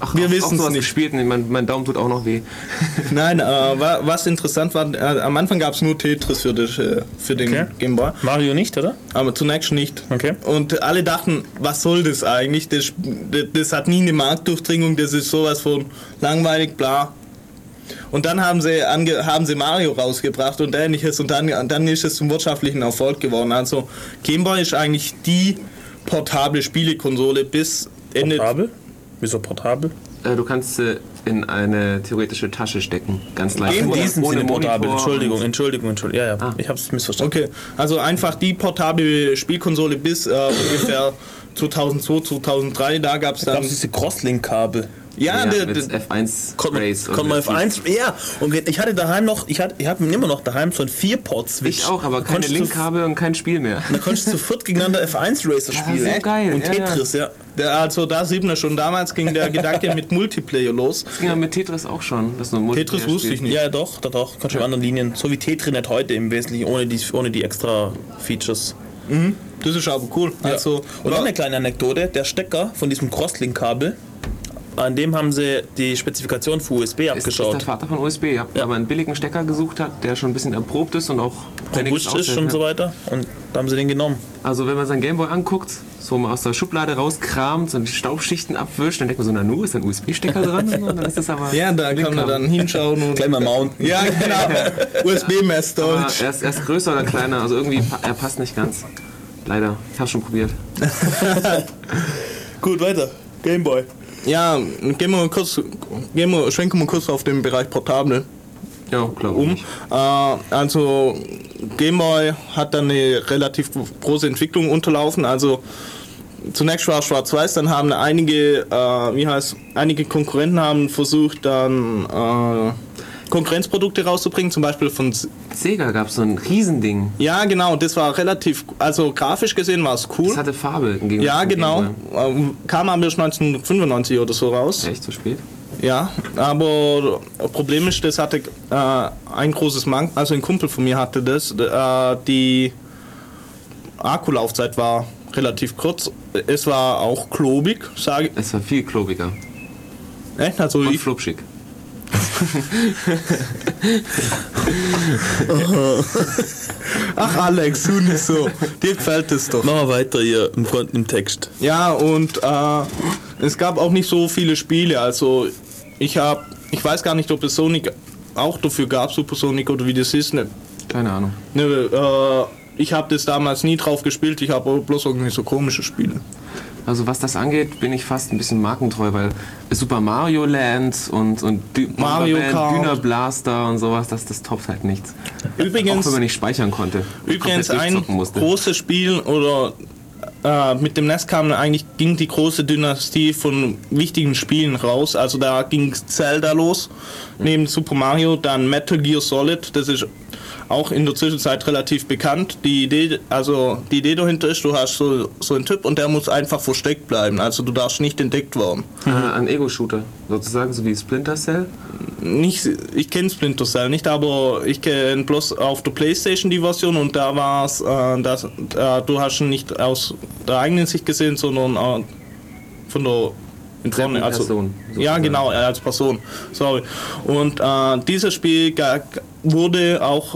wir wissen es nicht. Gespielt und mein Daumen tut auch noch weh. Nein, was interessant war, am Anfang gab es nur Tetris für den Game Boy. Mario nicht, oder? Aber zunächst nicht. Okay. Und alle dachten, was soll das eigentlich? Das hat nie eine Marktdurchdringung, das ist sowas von langweilig, bla. Und dann haben sie Mario rausgebracht und ähnliches und dann ist es zum wirtschaftlichen Erfolg geworden. Also Game Boy ist eigentlich die portable Spielekonsole bis Ende... Portabel? Wieso portabel? Du kannst sie in eine theoretische Tasche stecken, ganz leicht. In diesem Sinne portabel. Monitor. Entschuldigung. Ja. Ich habe es missverstanden. Okay, also einfach die portable Spielkonsole bis ungefähr 2002, 2003, da gab es dann... gab es diese Crosslink-Kabel. Ja, mit F1 Race. Konnte man F1, ja. Und ich hatte daheim noch, ich habe immer noch daheim so ein 4-Port-Switch. Ich auch, aber keine Linkkabel und kein Spiel mehr. Da konntest du zu viert gegeneinander F1 Racer spielen. Das ist so geil. Und Tetris, ja. Also da sieht man schon, damals ging der Gedanke mit Multiplayer los. Das ging ja mit Tetris auch schon. Dass man Tetris wusste ich nicht. Ja, doch. Kannst du in anderen Linien. So wie Tetrinet heute im Wesentlichen, ohne die extra Features. Mhm. Das ist aber cool. Ja. Also, und noch eine kleine Anekdote, der Stecker von diesem Crosslink-Kabel, an dem haben sie die Spezifikation für USB abgeschaut. Ist der Vater von USB, ja. Aber einen billigen Stecker gesucht hat, der schon ein bisschen erprobt ist und auch robust ist und so weiter. Und da haben sie den genommen. Also wenn man seinen Gameboy anguckt, so mal aus der Schublade rauskramt und die Staubschichten abwischt, dann denkt man so, na nu, ist ein USB-Stecker dran? Und dann ist das aber ja, da kann man dann hinschauen und... Gleich mal mounten. Ja, genau. USB-Messdeutsch. Er ist größer oder kleiner, also irgendwie, er passt nicht ganz. Leider, ich hab's schon probiert. Gut, weiter. Gameboy. Ja, schwenken wir kurz auf den Bereich Portable. Ja, klar. Also Game Boy hat dann eine relativ große Entwicklung unterlaufen. Also zunächst war es schwarz-weiß, dann haben einige Konkurrenten haben versucht, dann Konkurrenzprodukte rauszubringen, zum Beispiel von Sega gab es so ein Riesending. Ja, genau, das war relativ, also grafisch gesehen war es cool. Das hatte Farbe. Ja, genau. Kam aber erst 1995 oder so raus. Echt, so spät? Ja, aber Problem ist, das hatte ein großes Mangel, also ein Kumpel von mir hatte das, die Akkulaufzeit war relativ kurz, es war auch klobig, sage ich. Es war viel klobiger. Echt? Also und flupschig. Ach Alex, tu nicht so. Dir gefällt es doch. Machen wir weiter hier im Text. Ja, und es gab auch nicht so viele Spiele. Also ich weiß gar nicht, ob es Sonic auch dafür gab, Super Sonic oder wie das ist. Ne? Keine Ahnung. Ne, ich habe das damals nie drauf gespielt. Ich habe bloß irgendwie so komische Spiele. Also was das angeht, bin ich fast ein bisschen markentreu, weil Super Mario Land und Mario Kart, Düner Blaster und sowas, das toppt halt nichts. Übrigens, auch wenn man nicht speichern konnte. Übrigens ein großes Spiel oder mit dem NES ging die große Dynastie von wichtigen Spielen raus. Also da ging Zelda los, neben Super Mario, dann Metal Gear Solid, das ist auch in der Zwischenzeit relativ bekannt. Die Idee dahinter ist, du hast so einen Typ und der muss einfach versteckt bleiben. Also du darfst nicht entdeckt werden. Ein Ego-Shooter, sozusagen, so wie Splinter Cell? Ich kenne Splinter Cell nicht, aber ich kenne bloß auf der Playstation die Version und da war es, du hast ihn nicht aus der eigenen Sicht gesehen, sondern von der Person. Sozusagen. Ja, genau, als Person. Sorry. Und dieses Spiel wurde auf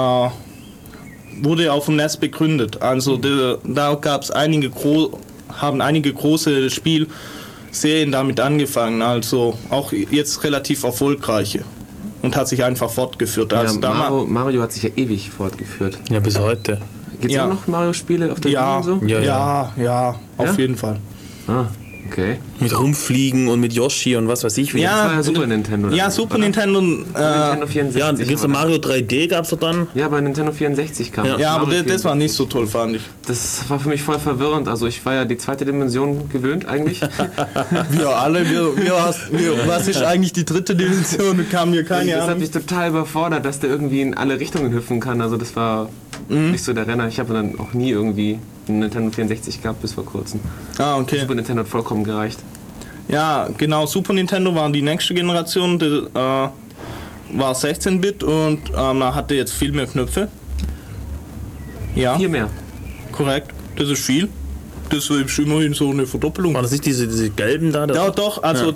dem NES begründet. Also da gab es einige große Spielserien damit angefangen. Also auch jetzt relativ erfolgreiche. Und hat sich einfach fortgeführt. Also Mario hat sich ja ewig fortgeführt. Ja, bis heute. Gibt es auch noch Mario-Spiele auf der Wii so? Ja, auf jeden Fall. Ah. Okay. Mit Rumfliegen und mit Yoshi und was weiß ich. Das war ja Super Nintendo. Ja, Super Nintendo. Nintendo 64. Ja, gibt's da Mario 3D gab's doch dann. Ja, bei Nintendo 64 kam Ja, aber das war nicht so toll, fand ich. Das war für mich voll verwirrend. Also ich war ja die zweite Dimension gewöhnt eigentlich. Wir alle. Was ist eigentlich die dritte Dimension? Kam mir keine Ahnung. Das hat mich total überfordert, dass der irgendwie in alle Richtungen hüpfen kann. Also das war nicht so der Renner. Ich habe dann auch nie irgendwie einen Nintendo 64 gehabt bis vor kurzem. Ah, okay. Super Nintendo hat vollkommen gereicht. Ja, genau. Super Nintendo war die nächste Generation. Die, war 16-Bit und man hatte jetzt viel mehr Knöpfe. Ja. Viel mehr. Korrekt. Das ist viel. Das ist immerhin so eine Verdoppelung. War das nicht diese gelben da? Ja, doch, also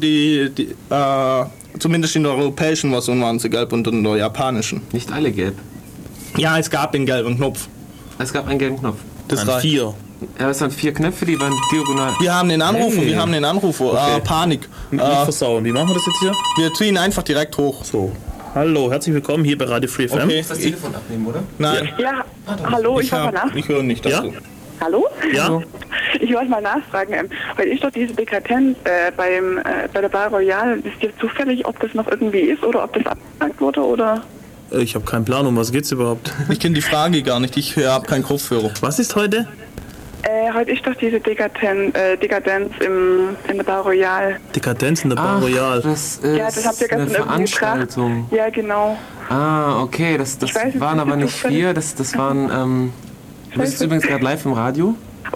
zumindest in der europäischen Version waren sie gelb und in der japanischen. Nicht alle gelb. Ja, es gab den gelben Knopf. Es gab einen gelben Knopf. Das An reicht. 4. Ja, es waren 4 Knöpfe, die waren diagonal. Wir haben den Anrufer, Hey. wir haben den Anrufer. Okay. Panik. Nicht versauen. Wie machen wir das jetzt hier? Wir ziehen einfach direkt hoch. So. Hallo, herzlich willkommen hier bei Radio Free FM. Okay. Das Telefon abnehmen, oder? Nein, Ja, hallo, ich wollte mal nach. ich höre nicht dazu. Ja? Hallo? Ja? Ich wollte mal nachfragen, weil ich doch diese Dekadenz bei der Bar Royal, wisst ihr zufällig, ob das noch irgendwie ist oder ob das abgesagt wurde oder? Ich habe keinen Plan, um was geht's überhaupt. Ich kenne die Frage gar nicht, ich habe keinen Kopfhörer. Was ist heute? Heute ist doch diese Dekadenz in der Bar Royal. Dekadenz in der Bar Royal. Das ist Ja, das habt ihr eine gestern irgendwie Veranstaltung. gebracht. Ja, genau. Okay, das Ich weiß jetzt waren nicht, aber ob nicht das 4, das waren, du bist übrigens gerade live im Radio. Oh.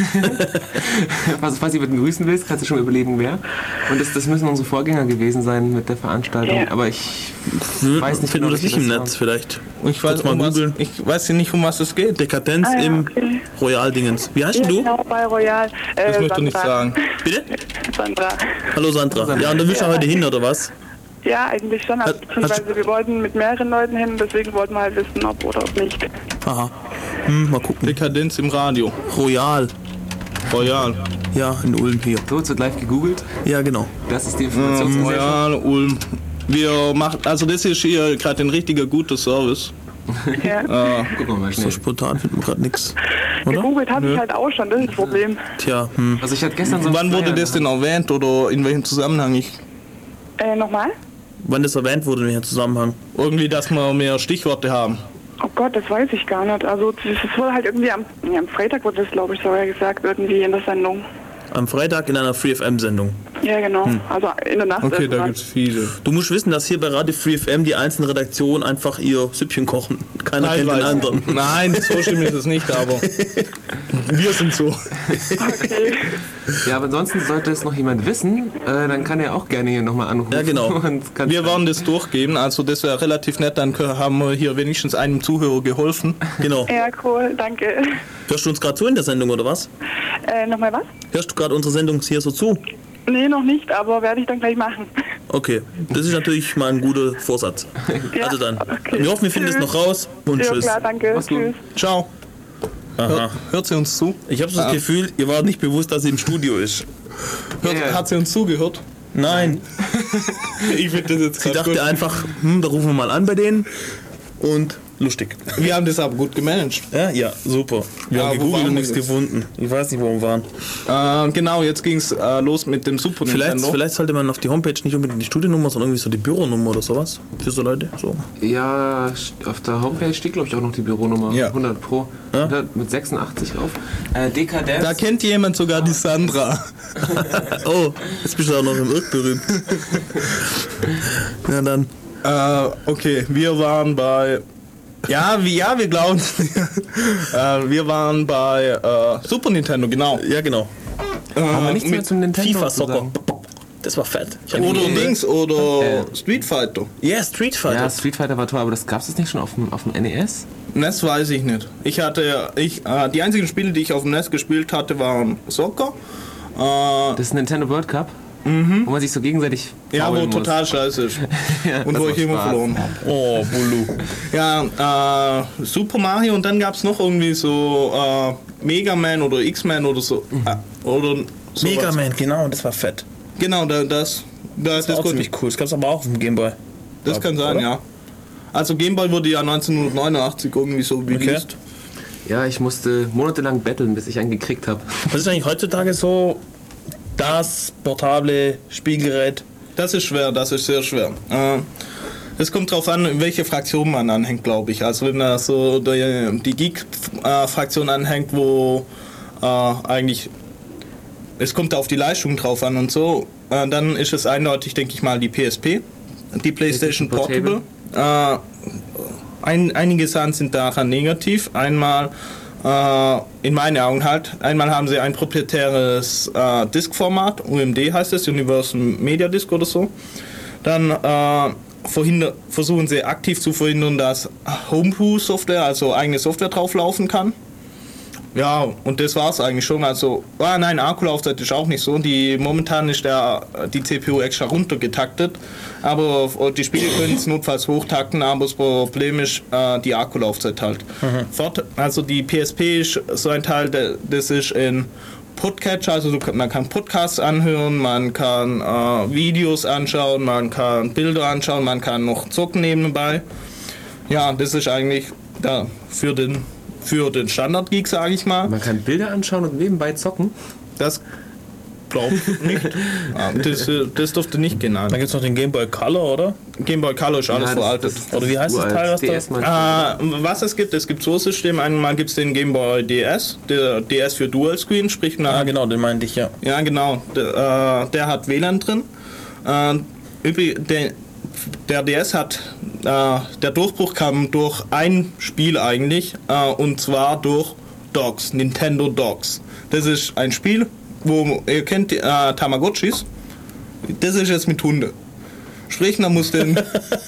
Also, falls du jemanden grüßen willst, kannst du schon mal überlegen, wer. Und das müssen unsere Vorgänger gewesen sein mit der Veranstaltung, Ja. aber ich Hm, weiß nicht finden wir genau, das nicht im welche Netz vielleicht. Ich weiß, mal googeln. ich weiß nicht, um was es geht. Dekadenz Ah, ja, im okay. Royal-Dingens. Wie heißt Ja, denn du? genau, bei Royal. Das möchte ich nicht Sandra. sagen. Bitte? Sandra. Hallo Sandra. Ja, und da willst du heute hin, oder was? Ja, eigentlich schon. Hast- Beziehungsweise wir wollten mit mehreren Leuten hin, deswegen wollten wir halt wissen, ob oder ob nicht. Aha. Mal gucken. Dekadenz im Radio. Royal. Royal. Ja, in Ulm hier. So, es wird live gegoogelt. Ja, genau. Das ist die Informationsgesellschaft. Royal, Ulm. Wir machen, also das ist hier gerade ein richtiger guter Service. Ja. Gucken wir mal So schnell. spontan finden wir gerade nichts. Oder? Gegoogelt habe ich halt auch schon, das ist das Problem. Tja, Also ich hatte gestern so einen Wann wurde Flyer das denn erwähnt oder in welchem Zusammenhang? Nochmal? wann das erwähnt wurde in welchem Zusammenhang? Irgendwie, dass wir mehr Stichworte haben. Oh Gott, das weiß ich gar nicht. Also das wurde halt irgendwie am Freitag wurde das, glaube ich, sogar gesagt, irgendwie in der Sendung. Am Freitag in einer Free FM-Sendung. Ja, genau. Also in der Nacht. Okay, da irgendwann. gibt's viele. Du musst wissen, dass hier bei Radio Free FM die einzelnen Redaktionen einfach ihr Süppchen kochen. Keiner kennt den Teilweise. anderen. Nein, so schlimm ist es nicht, aber wir sind so. Okay. Ja, aber ansonsten sollte es noch jemand wissen, dann kann er auch gerne hier nochmal anrufen. Ja, genau. Und kann Wir werden das durchgeben, also das wäre relativ nett, dann haben wir hier wenigstens einem Zuhörer geholfen. Genau. Ja, cool, danke. Hörst du uns gerade zu in der Sendung, oder was? Nochmal was? Hörst du gerade unsere Sendung hier so zu? Nee, noch nicht, aber werde ich dann gleich machen. Okay, das ist natürlich mal ein guter Vorsatz. Ja, Also dann, okay. wir hoffen, wir finden es noch raus und Ja, tschüss. klar, danke. Mach's gut. Tschüss. Ciao. Aha. Hört sie uns zu? Ich habe so das Gefühl, ihr wart nicht bewusst, dass sie im Studio ist. Ja. Hat sie uns zugehört? Nein, Ich finde das jetzt sie grad dachte einfach, da rufen wir mal an bei denen und lustig. Wir haben das aber gut gemanagt. Ja, super. Wir Ja, haben wo gegoogelt waren und wir nichts jetzt? gefunden. Ich weiß nicht, wo wir waren. Genau, jetzt ging es los mit dem Super Nintendo. Vielleicht sollte man auf die Homepage nicht unbedingt die Studiennummer, sondern irgendwie so die Büronummer oder sowas. Für so Leute. So. Ja, auf der Homepage steht, glaube ich, auch noch die Büronummer. Ja. 100 Pro. Ja? Mit 86 drauf. Dekadenz. Da kennt jemand sogar die Sandra. Oh, jetzt bist du auch noch im Irk berühmt. Ja, dann. Okay, wir waren bei... wir glauben wir waren bei Super Nintendo, genau. Ja, genau. Haben wir nichts mehr zum Nintendo FIFA zu Soccer. sagen? Das war fett. Ich hab Oder ihn- Dings oder Street Fighter. Ja, Street Fighter. Ja, Street Fighter war toll, aber das gab es nicht schon auf dem NES? NES weiß ich nicht. Die einzigen Spiele, die ich auf dem NES gespielt hatte, waren Soccer. Das ist Nintendo World Cup, wo man sich so gegenseitig Ja, wo faulen muss. total scheiße ist. Ja, Und das wo macht ich immer Spaß. verloren habe. Oh, Bulu. Ja, Super Mario und dann gab es noch irgendwie so Mega Man oder X-Man oder so. Oder sowas. Mega Man, genau, das war fett. Genau, das Das war auch gut. ziemlich cool. Das gab's aber auch auf dem Gameboy. Das kann sein, Oder? ja. Also Gameboy wurde ja 1989 irgendwie so released. Ja, ich musste monatelang betteln, bis ich einen gekriegt habe. Was ist eigentlich heutzutage so das portable Spielgerät? Das ist schwer, das ist sehr schwer. Es kommt drauf an, in welche Fraktion man anhängt, glaube ich. Also wenn er so die Geek-Fraktion anhängt, wo eigentlich es kommt auf die Leistung drauf an und so, dann ist es eindeutig, denke ich mal, die PSP, die PlayStation Portable. Einige Sachen sind daran negativ. Einmal, in meinen Augen halt, einmal haben sie ein proprietäres Diskformat, UMD heißt es, Universal Media Disk oder so. Dann versuchen sie aktiv zu verhindern, dass Homebrew-Software, also eigene Software drauf laufen kann. Ja, und das war's eigentlich schon. Also, nein, Akkulaufzeit ist auch nicht so. Momentan ist die CPU extra runtergetaktet, aber die Spiele können es notfalls hochtakten, aber das Problem ist die Akkulaufzeit halt. Also die PSP ist so ein Teil, das ist in Podcatcher, also man kann Podcasts anhören, man kann Videos anschauen, man kann Bilder anschauen, man kann noch zocken nebenbei. Ja, das ist eigentlich für den Standard-Geek, sage ich mal. Man kann Bilder anschauen und nebenbei zocken? Das glaube ich nicht. Das dürfte nicht gehen. Dann gibt es noch den Game Boy Color, oder? Game Boy Color ist alles veraltet. Oder wie heißt das Teil? Was es gibt so Systeme. Einmal gibt es den Game Boy DS, der DS für Dual Screen, sprich genau, den meinte ich, ja. Ja, genau. Der hat WLAN drin. Der DS hat, der Durchbruch kam durch ein Spiel eigentlich, und zwar durch Dogs, Nintendo Dogs. Das ist ein Spiel, wo ihr kennt Tamagotchis. Das ist jetzt mit Hunde. Sprich, da muss den...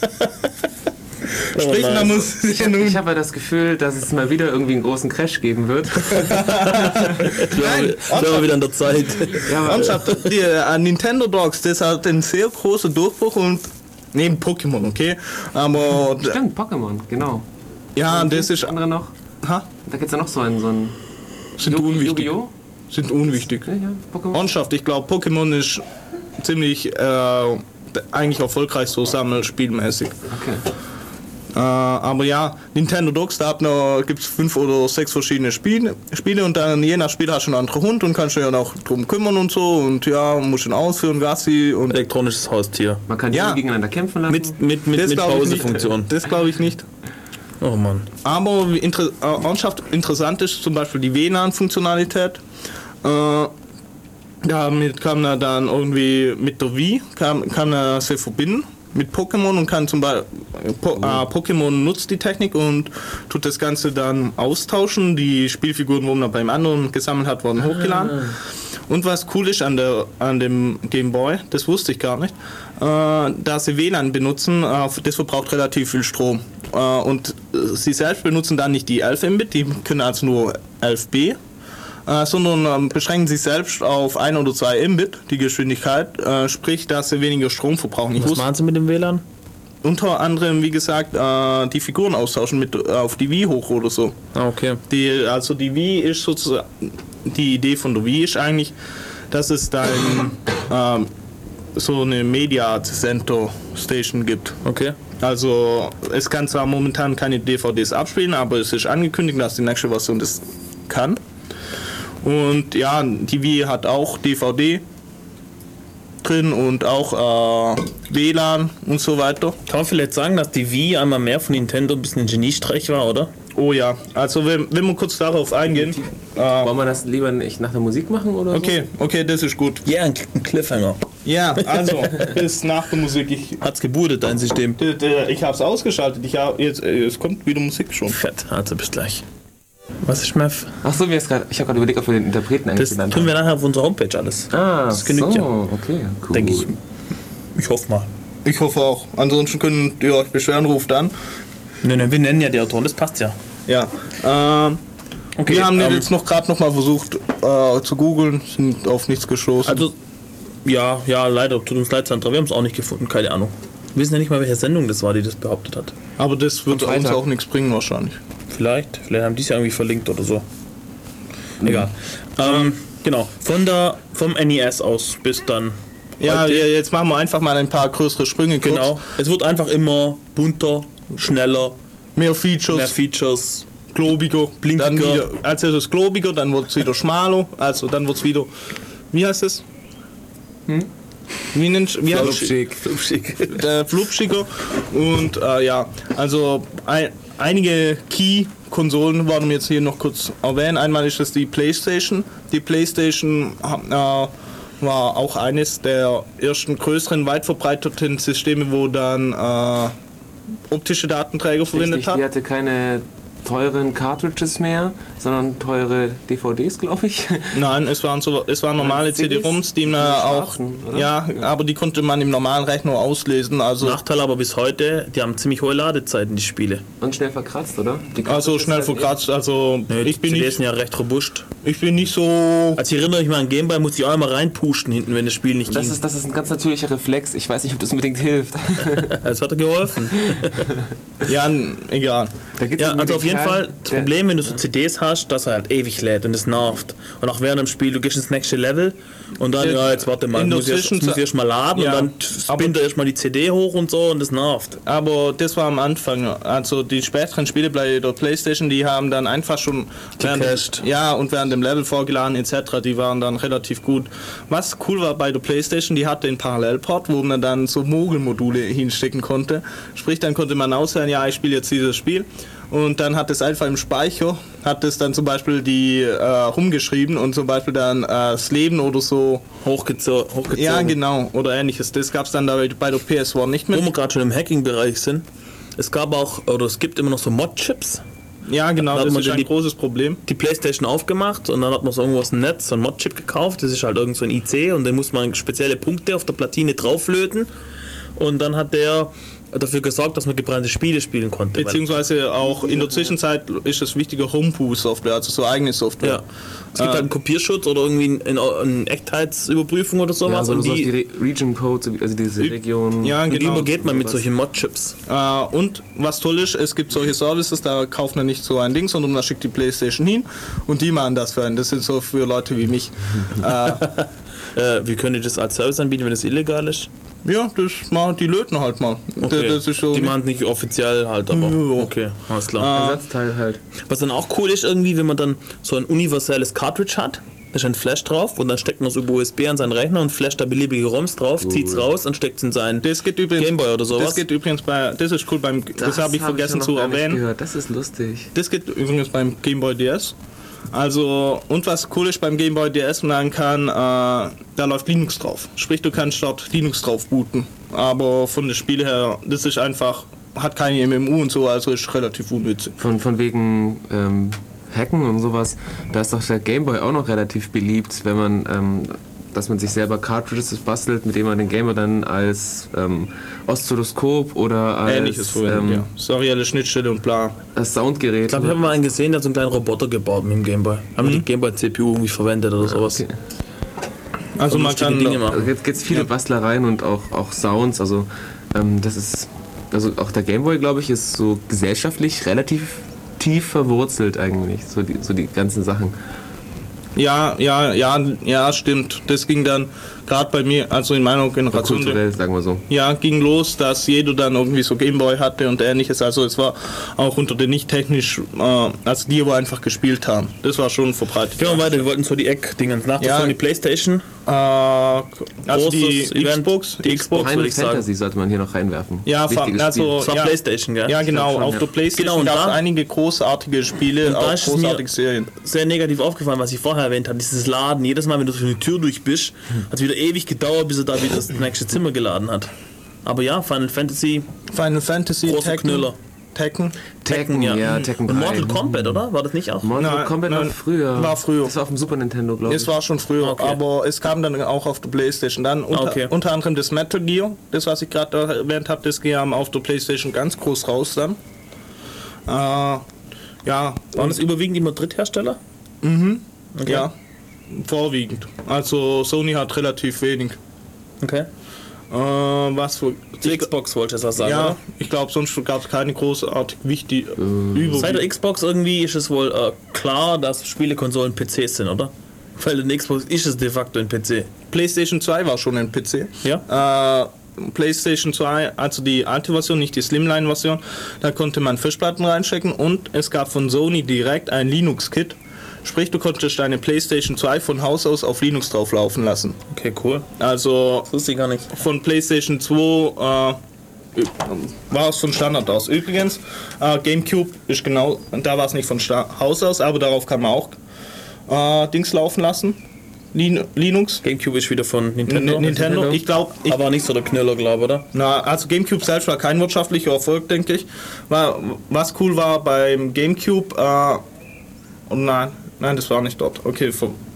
Ich habe ja das Gefühl, dass es mal wieder irgendwie einen großen Crash geben wird. Nein, wir wieder an der Zeit. Ja, die Nintendo Dogs, das hat einen sehr großen Durchbruch und neben Pokémon, okay? Aber stimmt, Pokémon, genau. Ja, und das ist andere noch. Ha? Da gibt es ja noch so einen sind unwichtig. Yu-Gi-Oh? Sind unwichtig. Ja, Pokémon. Ernsthaft, ich glaube, Pokémon ist ziemlich eigentlich erfolgreich so sammelspielmäßig. Okay. Aber ja, Nintendo Dogs, da gibt es 5 oder 6 verschiedene Spiele und dann je nach Spiel hast du einen anderen Hund und kannst du ja auch drum kümmern und so und ja, musst ihn ausführen, Gassi und... Elektronisches Haustier. Man kann die gegeneinander kämpfen lassen. Mit Pausefunktion. Das glaube ich nicht. Oh Mann. Aber ernsthaft interessant ist zum Beispiel die WLAN-Funktionalität. Damit kann man dann irgendwie mit der Wii kann er sie verbinden mit Pokémon und kann zum Beispiel Pokémon nutzt die Technik und tut das Ganze dann austauschen. Die Spielfiguren, wo man beim anderen gesammelt hat, wurden hochgeladen. Und was cool ist an dem Game Boy, das wusste ich gar nicht, da sie WLAN benutzen, das verbraucht relativ viel Strom. Und sie selbst benutzen dann nicht die 11 Mbit, die können also nur 11B, sondern beschränken sich selbst auf 1 oder 2 Mbit, die Geschwindigkeit, sprich, dass sie weniger Strom verbrauchen. Was machen sie mit dem WLAN? Unter anderem, wie gesagt, die Figuren austauschen auf die Wii hoch oder so. Ah, okay. Die Wii ist sozusagen, die Idee von der Wii ist eigentlich, dass es dann so eine Media Center Station gibt. Okay. Also es kann zwar momentan keine DVDs abspielen, aber es ist angekündigt, dass die nächste Version das kann. Und ja, die Wii hat auch DVD drin und auch WLAN und so weiter. Kann man vielleicht sagen, dass die Wii einmal mehr von Nintendo ein bisschen ein Geniestreich war, oder? Oh ja, also wenn wir kurz darauf eingehen. Wollen wir das lieber nicht nach der Musik machen oder okay, das ist gut. Ja, ein Cliffhanger. Ja, also bis nach der Musik. Hat's gebootet, dein System? Ich hab's ausgeschaltet. Es kommt wieder Musik schon. Fett, also bis gleich. Was ist Mev? Achso, ich habe gerade überlegt, ob wir den Interpreten eigentlich Das tun wir nachher auf unserer Homepage alles. Das genügt ja. Okay, cool. Denke ich. Ich hoffe mal. Ich hoffe auch. Ansonsten könnt ihr euch beschweren, ruft an. Ne, wir nennen ja die Autoren, das passt ja. Ja. Okay, wir haben jetzt gerade noch mal versucht zu googeln, sind auf nichts gestoßen. Also, ja, leider, tut uns leid, Sandra, wir haben es auch nicht gefunden, keine Ahnung. Wir wissen ja nicht mal, welche Sendung das war, die das behauptet hat. Aber das wird uns auch nichts bringen wahrscheinlich. Vielleicht haben die es ja irgendwie verlinkt oder so. Egal. Genau, vom NES aus bis dann. Ja, jetzt machen wir einfach mal ein paar größere Sprünge. Genau, es wird einfach immer bunter, schneller, mehr Features, globiger, blinkiger. Als erstes globiger, dann wird es wieder schmaler, also dann wird es wieder, wie heißt es? Flupschiger. Und ja, also einige Key-Konsolen wollen wir jetzt hier noch kurz erwähnen. Einmal ist das die PlayStation. Die PlayStation war auch eines der ersten größeren, weit verbreiteten Systeme, wo dann optische Datenträger verwendet hat. Die hatte keine teuren Cartridges mehr, sondern teure DVDs, glaube ich. Nein, es waren normale CD-ROMs, die man auch, oder? ja, aber die konnte man im normalen Rechner auslesen. Also Nachteil aber bis heute, die haben ziemlich hohe Ladezeiten, die Spiele. Und schnell verkratzt, oder? Die also Cartridges schnell halt verkratzt. Also Nee, ich bin die nicht, sind ja recht robust. ich bin nicht so. Also ich erinnere mich mal an Gameboy, muss ich auch immer reinpusten hinten, wenn das Spiel nicht Das ging. ist ein ganz natürlicher Reflex. Ich weiß nicht, ob das unbedingt hilft. Das hat geholfen. Ja, egal. Da gibt's Ja, irgendwie also auf den jeden Kerl, Fall, das der- Problem, wenn du so CDs hast, dass er halt ewig lädt und das nervt. Und auch während dem Spiel, du gehst ins nächste Level und dann, ja, jetzt warte mal, In der muss ich erst mal laden Ja, und dann aber- spinnt er erst mal die CD hoch und so und das nervt. Aber das war am Anfang. Also die späteren Spiele bei der PlayStation, die haben dann einfach schon Gecached. während dem Level vorgeladen etc. Die waren dann relativ gut. Was cool war bei der PlayStation, die hatte den Parallelport, wo man dann so Mogelmodule hinstecken konnte. Sprich, dann konnte man auswählen, ja, ich spiele jetzt dieses Spiel. Und dann hat es einfach im Speicher, hat es dann zum Beispiel die rumgeschrieben und zum Beispiel dann das Leben oder so. Hochgezogen. Ja, genau, oder ähnliches. Das gab es dann da bei der PS1 nicht mehr. Wo wir gerade schon im Hacking-Bereich sind, es gab auch, oder es gibt immer noch so Mod-Chips. Ja, genau, Da hat das man ist ein die- großes Problem. Die PlayStation aufgemacht und dann hat man so irgendwo aus dem Netz so ein Mod-Chip gekauft. Das ist halt irgend so ein IC und dann muss man spezielle Punkte auf der Platine drauflöten. Und dann hat der dafür gesorgt, dass man gebrannte Spiele spielen konnte. Weil- Beziehungsweise auch in der Zwischenzeit ist es wichtige Homebrew-Software, also so eigene Software. Ja. Es gibt halt einen Kopierschutz oder irgendwie eine Echtheitsüberprüfung oder Ja, sowas. so, und so die, die Region Codes, also diese Region. Ja, und die genau. übergeht man mit sowas. solchen Mod-Chips. Und was toll ist, es gibt solche Services, da kauft man nicht so ein Ding, sondern man schickt die PlayStation hin und die machen das für einen. Das sind so für Leute wie mich. Wie können die das als Service anbieten, wenn das illegal ist? Ja, das machen die löten halt mal. Okay. Das ist so die machen es nicht offiziell halt, aber Ja. okay, alles klar. Ersatzteil halt. Was dann auch cool ist irgendwie, wenn man dann so ein universelles Cartridge hat, da ist ein Flash drauf und dann steckt man es über USB an seinen Rechner und flasht da beliebige ROMs drauf, zieht's raus und steckt es in seinen Das geht übrigens, Gameboy oder sowas. Das geht übrigens das ist cool das habe ich vergessen noch zu gar nicht erwähnen. gehört. Das ist lustig. Das geht übrigens beim Game Boy DS. Also, und was cool ist beim Game Boy DS, man kann, da läuft Linux drauf. Sprich, du kannst dort Linux drauf booten. Aber von den Spielen her, das ist einfach, hat keine MMU und so, also ist relativ unnützig. Von wegen Hacken und sowas, da ist doch der Gameboy auch noch relativ beliebt, wenn man, dass man sich selber Cartridges bastelt, mit denen man den Gameboy dann als Oszilloskop oder als, Ähnliches verwendet, ja. Serielle Schnittstelle und bla. als Soundgerät. Ich glaube, ich habe mal einen gesehen, der hat so einen kleinen Roboter gebaut mit dem Gameboy. Haben die Gameboy-CPU irgendwie verwendet oder sowas. Okay. Also man lustige kann Dinge machen. Also jetzt gibt's viele Bastlereien und auch Sounds, also das ist, also auch der Gameboy, glaube ich, ist so gesellschaftlich relativ tief verwurzelt eigentlich, so die ganzen Sachen. Ja, stimmt. Das ging dann gerade bei mir, also in meiner Generation, Kulturell, sagen wir so. ja, ging los, dass jeder dann irgendwie so Gameboy hatte und ähnliches. Also es war auch unter den nicht technisch, also die, wo einfach gespielt haben. Das war schon verbreitet. Gehen wir weiter, wir wollten so die Eckdinge nach. Das Ja. war die PlayStation. Also die Großes Event. Xbox. Die Xbox, würde Final ich sagen. Fantasy sollte man hier noch reinwerfen. Ja, Wichtiges also Das war ja, PlayStation, gell? ja genau, schon, auf ja. der PlayStation Genau, und gab es da- einige großartige Spiele, Und da auch ist es großartige mir- Serien. Sehr negativ aufgefallen, was ich vorher erwähnt habe, dieses Laden. Jedes Mal, wenn du durch eine Tür durch bist, hat es wieder ewig gedauert, bis er da wieder das nächste Zimmer geladen hat. Aber ja, Final Fantasy, Final Fantasy, großer Knüller. Tekken. Tekken, ja, Tekken 3. Und Mortal Kombat, oder? War das nicht auch? Mortal Nein, Kombat war nein, früher. war früher. Das war auf dem Super Nintendo, glaube ich. Es war schon früher, Okay. aber es kam dann auch auf der PlayStation. Dann Okay. unter anderem das Metal Gear, das was ich gerade erwähnt habe, das kam auf der PlayStation ganz groß raus dann. Ja, Waren das überwiegend immer Dritthersteller? Okay. ja, vorwiegend. Also Sony hat relativ wenig. Okay. Was für Die Xbox wollte ich das sagen, ja, oder? ich glaube, sonst gab es keine großartig wichtige Seit der Xbox irgendwie ist es wohl klar, dass Spielekonsolen PCs sind, oder? Weil in der Xbox ist es de facto ein PC. PlayStation 2 war schon ein PC. Ja? PlayStation 2, also die alte Version, nicht die Slimline-Version, da konnte man Festplatten reinstecken und es gab von Sony direkt ein Linux-Kit. Sprich, du konntest deine PlayStation 2 von Haus aus auf Linux drauf laufen lassen. Okay, cool. Also Das wusste ich gar nicht. von PlayStation 2 war es von Standard aus. Übrigens, GameCube ist genau, da war es nicht von Haus aus, aber darauf kann man auch Dings laufen lassen. Linux. GameCube ist wieder von Nintendo. Nintendo. Ich glaube, aber nicht so der Knüller, glaube ich, oder? Na, also GameCube selbst war kein wirtschaftlicher Erfolg, denke ich. Was cool war beim GameCube, nein, das war nicht dort. Okay,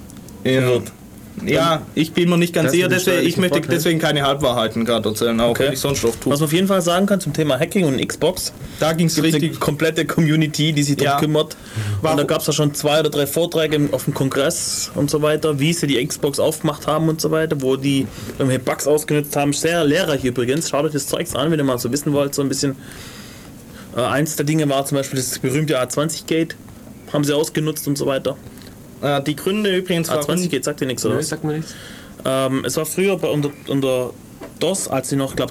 ja, ich bin mir nicht ganz sicher, ich möchte deswegen keine Halbwahrheiten gerade erzählen, auch wenn ich sonst oft tue. Was man auf jeden Fall sagen kann zum Thema Hacking und Xbox, da ging es richtig. Eine komplette Community, die sich darum kümmert. Und da gab es ja schon 2 oder 3 Vorträge auf dem Kongress und so weiter, wie sie die Xbox aufgemacht haben und so weiter, wo die irgendwelche Bugs ausgenutzt haben. Sehr lehrreich übrigens. Schaut euch das Zeugs an, wenn ihr mal so wissen wollt, so ein bisschen. Eins der Dinge war zum Beispiel das berühmte A20-Gate, haben sie ausgenutzt und so weiter. Die Gründe übrigens waren... A20-Gate sagt dir nichts, oder? Nein, sagt mir nichts. Es war früher unter DOS, als sie noch, glaube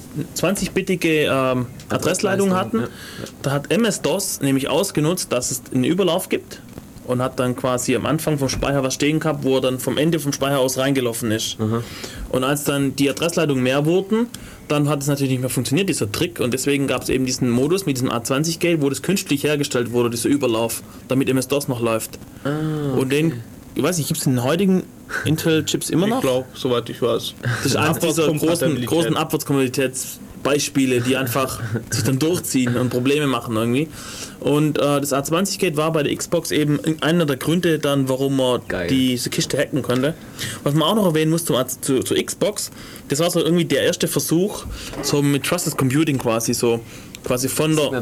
20-bittige Adressleitungen hatten. Ja. Da hat MS-DOS nämlich ausgenutzt, dass es einen Überlauf gibt und hat dann quasi am Anfang vom Speicher was stehen gehabt, wo er dann vom Ende vom Speicher aus reingelaufen ist. Mhm. Und als dann die Adressleitungen mehr wurden, dann hat es natürlich nicht mehr funktioniert, dieser Trick. Und deswegen gab es eben diesen Modus mit diesem A20-Gate, wo das künstlich hergestellt wurde, dieser Überlauf, damit MS-DOS noch läuft. Und den, ich weiß nicht, gibt es den heutigen Intel-Chips immer noch? Ich glaube, soweit ich weiß. Das ist eines dieser großen Abwärtskompatibilitätsbeispiele, die einfach sich dann durchziehen und Probleme machen irgendwie. Und das A20-Gate war bei der Xbox eben einer der Gründe dann, warum man diese Kiste hacken konnte. Was man auch noch erwähnen muss zur Xbox, das war so irgendwie der erste Versuch, so mit Trusted Computing quasi von der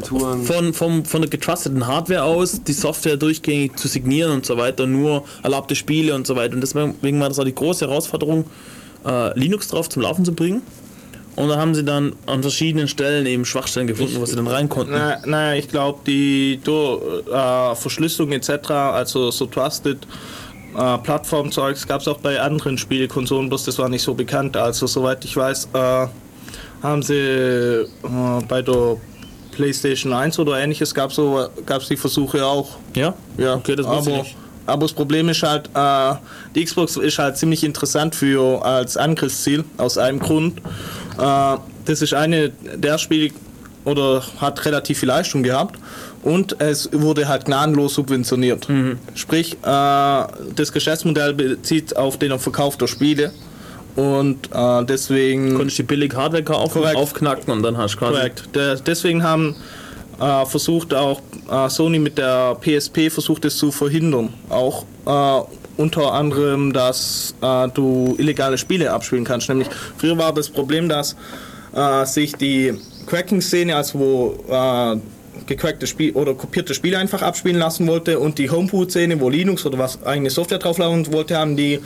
getrusteten Hardware aus die Software durchgängig zu signieren und so weiter, nur erlaubte Spiele und so weiter. Und deswegen war das auch die große Herausforderung, Linux drauf zum Laufen zu bringen. Und da haben sie dann an verschiedenen Stellen eben Schwachstellen gefunden, wo sie dann rein konnten. Naja, ich glaube, die Verschlüsselung etc., also so Trusted Plattformzeugs, gab es auch bei anderen Spielekonsolen, bloß das war nicht so bekannt. Also soweit ich weiß, haben sie bei der PlayStation 1 oder ähnliches gab es die Versuche auch. Ja? Okay, das wusste ich nicht. Aber das Problem ist halt, die Xbox ist halt ziemlich interessant als Angriffsziel, aus einem Grund. Das ist eine der Spiele, oder hat relativ viel Leistung gehabt und es wurde halt gnadenlos subventioniert. Mhm. Sprich, das Geschäftsmodell bezieht auf den Verkauf der Spiele und deswegen... Konntest du die billig Hardware kaufen, aufknacken und dann hast du quasi... Korrekt. Deswegen haben versucht auch Sony mit der PSP versucht es zu verhindern. Auch unter anderem, dass du illegale Spiele abspielen kannst. Nämlich früher war das Problem, dass sich die Cracking-Szene, also wo gecrackte Spiel oder kopierte Spiele einfach abspielen lassen wollte, und die Homebrew-Szene, wo Linux oder was eigene Software drauflaufen wollte,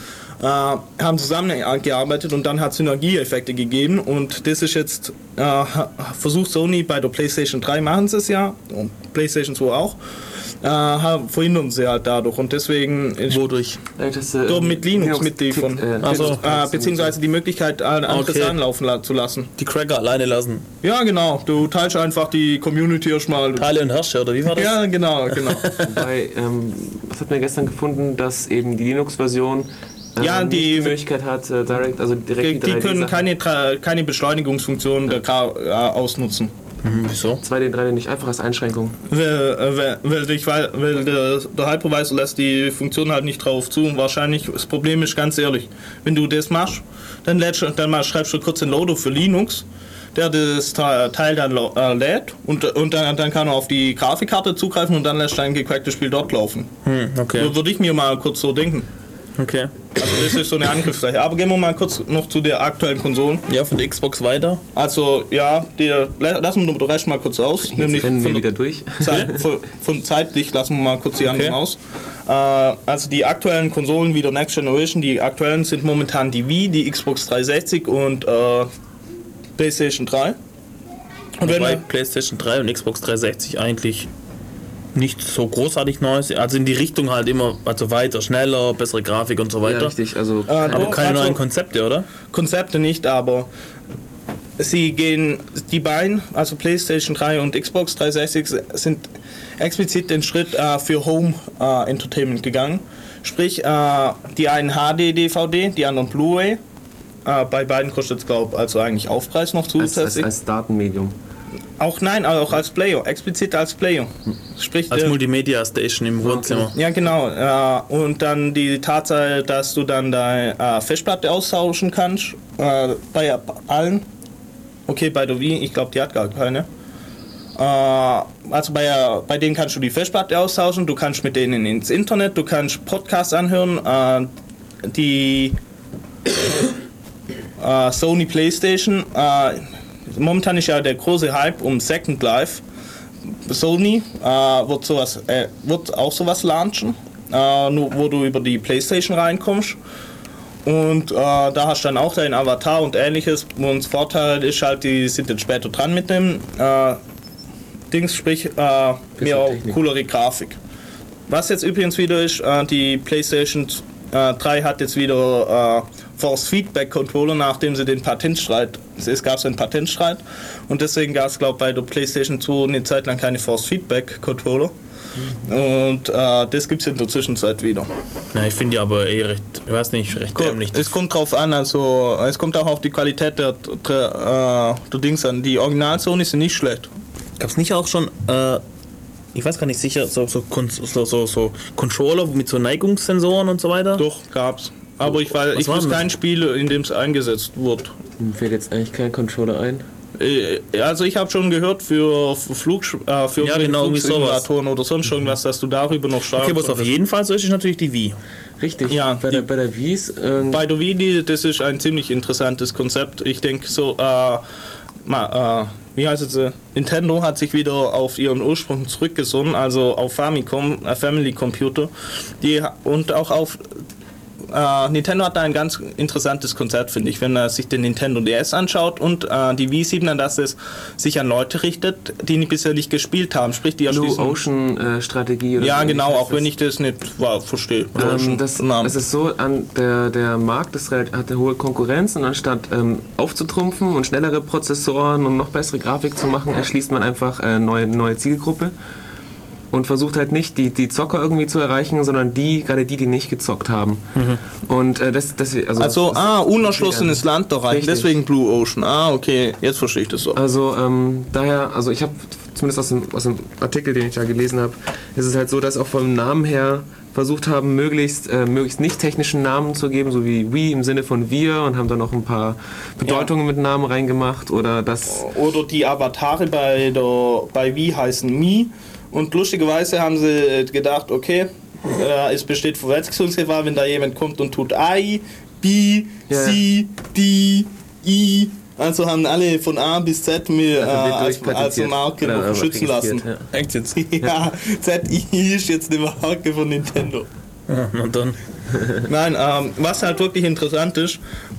haben zusammengearbeitet und dann hat Synergieeffekte gegeben, und das ist jetzt versucht Sony bei der PlayStation 3, machen sie es ja, und PlayStation 2 auch, verhindern sie halt dadurch, und deswegen wodurch? Mit Linux, mit die von beziehungsweise die Möglichkeit, andere Sachen laufen zu lassen. Die Cracker alleine lassen. Ja, genau. Du teilst einfach die Community erstmal. Teile und Herrscher, oder wie war das? Ja, genau. Wobei, was hat man gestern gefunden, dass eben die Linux-Version die Möglichkeit hat, direkt die können keine Beschleunigungsfunktion ausnutzen. Wieso? 2D, 3D nicht, einfach als Einschränkung. Weil der Hypervisor lässt die Funktion halt nicht drauf zu, und wahrscheinlich, das Problem ist ganz ehrlich, wenn du das machst, dann schreibst du kurz den Loader für Linux, der das Teil dann lädt, und dann kann er auf die Grafikkarte zugreifen und dann lässt dein gecracktes Spiel dort laufen. Okay. So würde ich mir mal kurz so denken. Okay. Also das ist so eine Angriffsfläche. Aber gehen wir mal kurz noch zu der aktuellen Konsolen. Ja, von der Xbox weiter. Also ja, lassen wir den Rest mal kurz aus. Nämlich rennen wir wieder durch. Von zeitlich lassen wir mal kurz die anderen aus. Also die aktuellen Konsolen wie der Next Generation, die aktuellen sind momentan die Wii, die Xbox 360 und PlayStation 3. Und wobei PlayStation 3 und Xbox 360 eigentlich nicht so großartig Neues, also in die Richtung halt immer, also weiter, schneller, bessere Grafik und so weiter. Ja, richtig, also aber keine neuen Konzepte, oder? Konzepte nicht, aber sie gehen, die beiden, also PlayStation 3 und Xbox 360, sind explizit den Schritt für Home Entertainment gegangen. Sprich, die einen HD-DVD, die anderen Blu-ray. Bei beiden kostet es, glaube ich, also eigentlich Aufpreis noch zusätzlich. Als Datenmedium. Auch als Player, explizit als Player. Sprich, Als Multimedia Station im Wohnzimmer. ja, genau. Und dann die Tatsache, dass du dann deine Festplatte austauschen kannst, bei allen. Okay, bei der Wii, ich glaube, die hat gar keine. Also bei denen kannst du die Festplatte austauschen, du kannst mit denen ins Internet, du kannst Podcasts anhören, die Sony PlayStation, momentan ist ja der große Hype um Second Life. Sony wird auch sowas launchen, nur wo du über die PlayStation reinkommst. Und da hast du dann auch deinen Avatar und ähnliches. Und das Vorteil ist halt, die sind jetzt später dran mit dem Dings, sprich mehr auch coolere Grafik. Was jetzt übrigens wieder ist, die PlayStation 3 hat jetzt wieder Force Feedback Controller, nachdem sie den Patentstreit, es gab einen Patentstreit und deswegen gab es, glaube ich, bei der PlayStation 2 eine Zeit lang keine Force Feedback Controller. Und das gibt es in der Zwischenzeit wieder. Ja, ich finde die aber recht dämlich. Es kommt drauf an, also es kommt auch auf die Qualität der Dings an. Die Original-Sony sind nicht schlecht. Gab es nicht auch schon, ich weiß gar nicht sicher, so Controller mit so Neigungssensoren und so weiter? Doch, gab's. Aber ich wusste kein Spiel, in dem es eingesetzt wurde. Mir fällt jetzt eigentlich kein Controller ein. Also ich habe schon gehört für Flugsimulatoren oder sonst irgendwas, dass du darüber noch steuern Okay, was auf jeden Fall so ist natürlich die Wii. Richtig, ja, bei der Wii ist... bei der Wii, das ist ein ziemlich interessantes Konzept. Ich denke so, wie heißt es? Nintendo hat sich wieder auf ihren Ursprung zurückgesonnen, also auf Famicom, Family Computer, und auch auf Nintendo hat da ein ganz interessantes Konzept, finde ich, wenn er sich den Nintendo DS anschaut und die Wii sieht man, dass es sich an Leute richtet, die bisher nicht gespielt haben, sprich die Blue Ocean Strategie oder ja, so, genau, auch wenn ich das nicht verstehe. Es ist so, der Markt hat eine hohe Konkurrenz und anstatt aufzutrumpfen und schnellere Prozessoren und noch bessere Grafik zu machen, erschließt man einfach eine neue Zielgruppe. Und versucht halt nicht die Zocker irgendwie zu erreichen, sondern gerade die nicht gezockt haben. Mhm. Und unerschlossenes Land erreichen, richtig. Deswegen Blue Ocean. Okay, jetzt verstehe ich das so. Also ich habe zumindest aus dem Artikel, den ich da gelesen habe, ist es halt so, dass auch vom Namen her versucht haben, möglichst nicht technischen Namen zu geben, so wie Wii im Sinne von wir, und haben da noch ein paar Bedeutungen mit Namen reingemacht oder die Avatare bei Wii heißen Mi. Und lustigerweise haben sie gedacht, okay, es besteht Verwechslungsgefahr, wenn da jemand kommt und tut I, B, C, D, I. Also haben alle von A bis Z als Marke noch schützen lassen. Ja. Echt jetzt? Ja, ZI ist jetzt eine Marke von Nintendo. Na dann. Nein, was halt wirklich interessant ist,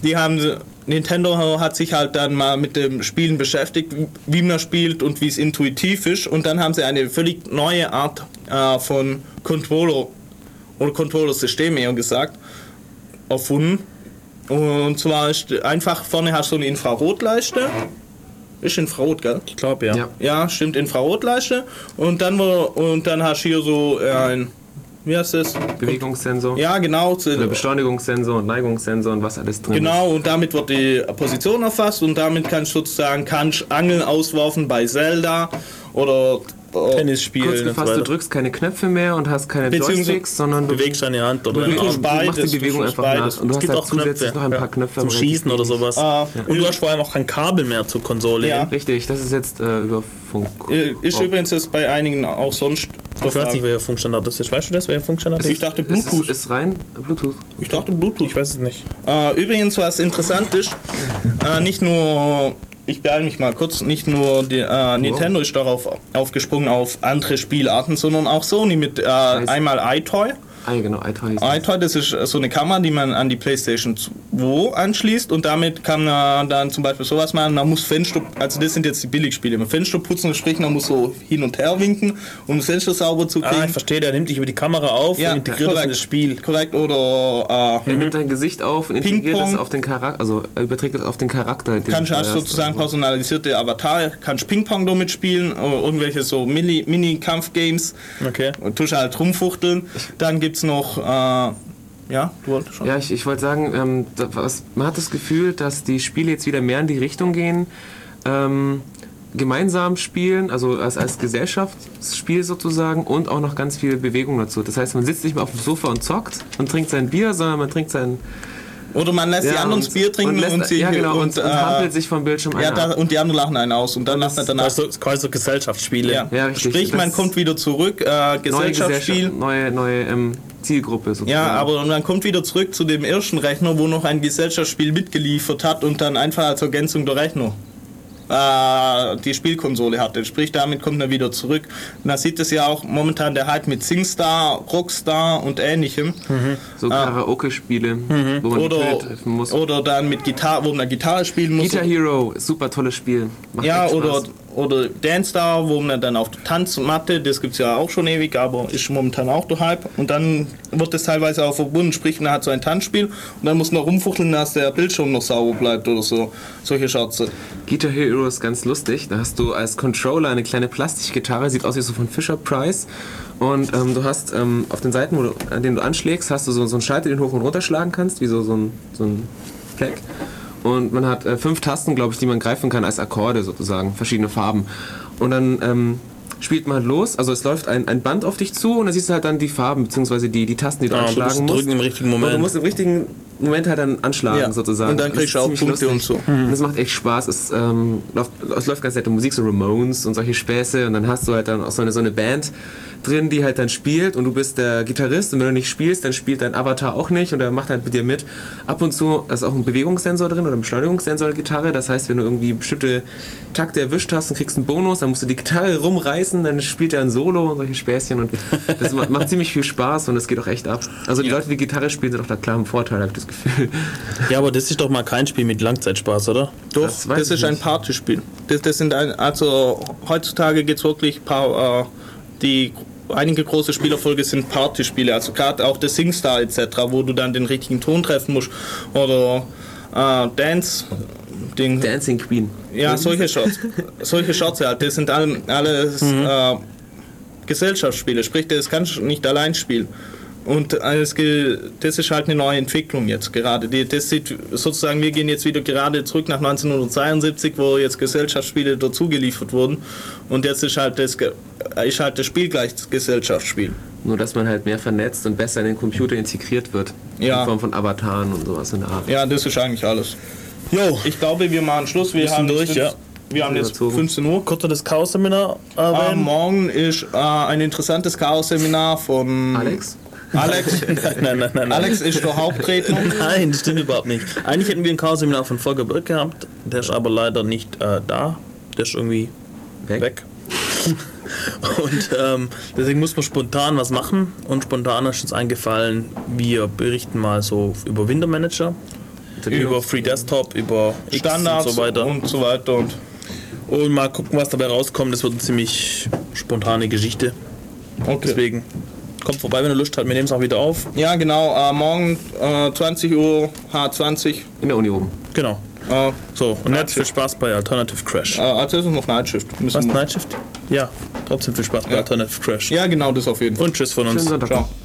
Nintendo hat sich halt dann mal mit dem Spielen beschäftigt, wie man spielt und wie es intuitiv ist, und dann haben sie eine völlig neue Art von Controller oder Controller-System eher gesagt erfunden. Und zwar ist einfach vorne hast du eine Infrarotleiste. Ist Infrarot, gell? Ich glaube, ja. Ja, stimmt, Infrarotleiste. Und dann hast du hier so ein, wie heißt das? Bewegungssensor. Ja, genau. Oder Beschleunigungssensor und Neigungssensor und was alles drin ist. Genau, und damit wird die Position erfasst und damit kannst du Angeln auswerfen bei Zelda oder Tennis spielen. Kurz gefasst, du drückst keine Knöpfe mehr und hast keine Joysticks, sondern du bewegst deine Hand oder du machst die Bewegung einfach nach. Und du hast halt zusätzlich noch ein paar Knöpfe zum Schießen oder sowas. Und du hast vor allem auch kein Kabel mehr zur Konsole. Ja. Richtig, das ist jetzt über Funk. Ist übrigens jetzt bei einigen auch sonst. Ich weiß nicht, welcher Funkstandard das ist. Weißt du das, welcher Funkstandard das ist? Ich dachte Bluetooth. Ist rein Bluetooth. Ich dachte Bluetooth. Ich weiß es nicht. Übrigens, was interessant ist, nicht nur... Ich beeile mich mal kurz, nicht nur Nintendo ist darauf aufgesprungen auf andere Spielarten, sondern auch Sony mit einmal iToy. Genau, iToy. iToy, das ist so eine Kamera, die man an die PlayStation 2 anschließt, und damit kann man dann zum Beispiel sowas machen. Man muss Fenster, also das sind jetzt die Billigspiele, man Fenster putzen, sprich, man muss so hin und her winken, um das Fenster sauber zu kriegen. Ich verstehe, der nimmt dich über die Kamera auf und integriert das in das Spiel. Korrekt, oder er nimmt dein Gesicht auf und integriert es auf den Charakter, also überträgt es auf den Charakter. Kannst du sozusagen personalisierte Avatare, kannst Ping-Pong damit spielen, oder irgendwelche so Mini-Kampf-Games. Okay. Und tust halt rumfuchteln. Dann gibt's noch, ja, du wolltest schon. Ja, ich wollte sagen, man hat das Gefühl, dass die Spiele jetzt wieder mehr in die Richtung gehen, gemeinsam spielen, also als Gesellschaftsspiel sozusagen und auch noch ganz viel Bewegung dazu. Das heißt, man sitzt nicht mehr auf dem Sofa und zockt und trinkt sein Bier, sondern man trinkt sein... Oder man lässt die anderen das Bier trinken und hampelt sich vom Bildschirm ein. Und die anderen lachen einen aus und dann lacht man danach. Also quasi so Gesellschaftsspiele. Ja, richtig. Sprich, man kommt wieder zurück, Gesellschaftsspiel. Neue Zielgruppe sozusagen. Ja, aber man kommt wieder zurück zu dem ersten Rechner, wo noch ein Gesellschaftsspiel mitgeliefert hat und dann einfach als Ergänzung der Rechner die Spielkonsole hatte. Sprich, damit kommt man wieder zurück. Und da sieht es ja auch momentan der Hype mit SingStar, Rockstar und ähnlichem. So Karaoke-Spiele, wo man treffen muss. Oder dann mit Gitarre, wo man Gitarre spielen muss. Guitar Hero, super tolles Spiel. Macht oder Dance Star, wo man dann auf der Tanzmatte, das gibt es ja auch schon ewig, aber ist momentan auch der Hype. Und dann wird das teilweise auch verbunden, sprich, man hat so ein Tanzspiel und dann muss man rumfuchteln, dass der Bildschirm noch sauber bleibt oder so. Solche Scherze. Guitar Hero ist ganz lustig. Da hast du als Controller eine kleine Plastikgitarre, sieht aus wie so von Fisher-Price. Und du hast auf den Seiten, an denen du anschlägst, hast du so einen Schalter, den du hoch und runter schlagen kannst, wie so ein Fleck. Und man hat 5 Tasten, glaube ich, die man greifen kann als Akkorde sozusagen, verschiedene Farben. Und dann spielt man halt los, also es läuft ein Band auf dich zu und dann siehst du halt dann die Farben, beziehungsweise die Tasten, die du anschlagen musst. Drücken im richtigen Moment. Und du musst im richtigen Moment halt dann anschlagen sozusagen. Und dann kriegst du auch Punkte und so. Und das macht echt Spaß. Es läuft ganz nette Musik, so Ramones und solche Späße und dann hast du halt dann auch so eine Band drin, die halt dann spielt und du bist der Gitarrist und wenn du nicht spielst, dann spielt dein Avatar auch nicht und er macht halt mit dir mit. Ab und zu ist auch ein Bewegungssensor drin oder ein Beschleunigungssensor der Gitarre, das heißt, wenn du irgendwie bestimmte Takte erwischt hast und kriegst einen Bonus, dann musst du die Gitarre rumreißen, dann spielt er ein Solo und solche Späßchen und das macht ziemlich viel Spaß und es geht auch echt ab. Also die Leute, die Gitarre spielen, sind auch da klar im Vorteil, habe ich das Gefühl. Ja, aber das ist doch mal kein Spiel mit Langzeitspaß, oder? Doch, das ist ein Partyspiel. Also heutzutage geht es wirklich einige große Spielerfolge sind Partyspiele, also gerade auch der SingStar etc., wo du dann den richtigen Ton treffen musst oder Dancing Queen. Ja, solche Shots halt, das sind alles Gesellschaftsspiele, sprich, das kannst du nicht allein spielen. Und das ist halt eine neue Entwicklung jetzt gerade. Das sieht sozusagen, wir gehen jetzt wieder gerade zurück nach 1972, wo jetzt Gesellschaftsspiele dazu geliefert wurden. Und jetzt ist halt das Spiel gleich das Gesellschaftsspiel. Nur, dass man halt mehr vernetzt und besser in den Computer integriert wird. Ja. In Form von Avataren und sowas in der Art. Ja, das ist eigentlich alles. Jo, ich glaube, wir machen Schluss. Wir haben jetzt 15 Uhr. Kurz das Chaos-Seminar erwähnen. Morgen ist ein interessantes Chaos-Seminar von Alex. Nein. Alex ist der Hauptredner. Nein, das stimmt überhaupt nicht. Eigentlich hätten wir ein Chaos-Seminar von Volker Birk gehabt. Der ist aber leider nicht da. Der ist irgendwie weg. Und deswegen muss man spontan was machen. Und spontan ist uns eingefallen, wir berichten mal so über Wintermanager, über Free Desktop, über Standards und so weiter. Und mal gucken, was dabei rauskommt. Das wird eine ziemlich spontane Geschichte. Okay. Deswegen kommt vorbei, wenn ihr Lust habt. Wir nehmen es auch wieder auf. Ja, genau. Morgen 20 Uhr H20. In der Uni oben. Genau. So, und jetzt viel Spaß bei Alternative Crash. Also ist noch Nightshift. Was, Nightshift? Ja, trotzdem viel Spaß bei Alternative Crash. Ja, genau, das auf jeden Fall. Und tschüss von uns. Ciao.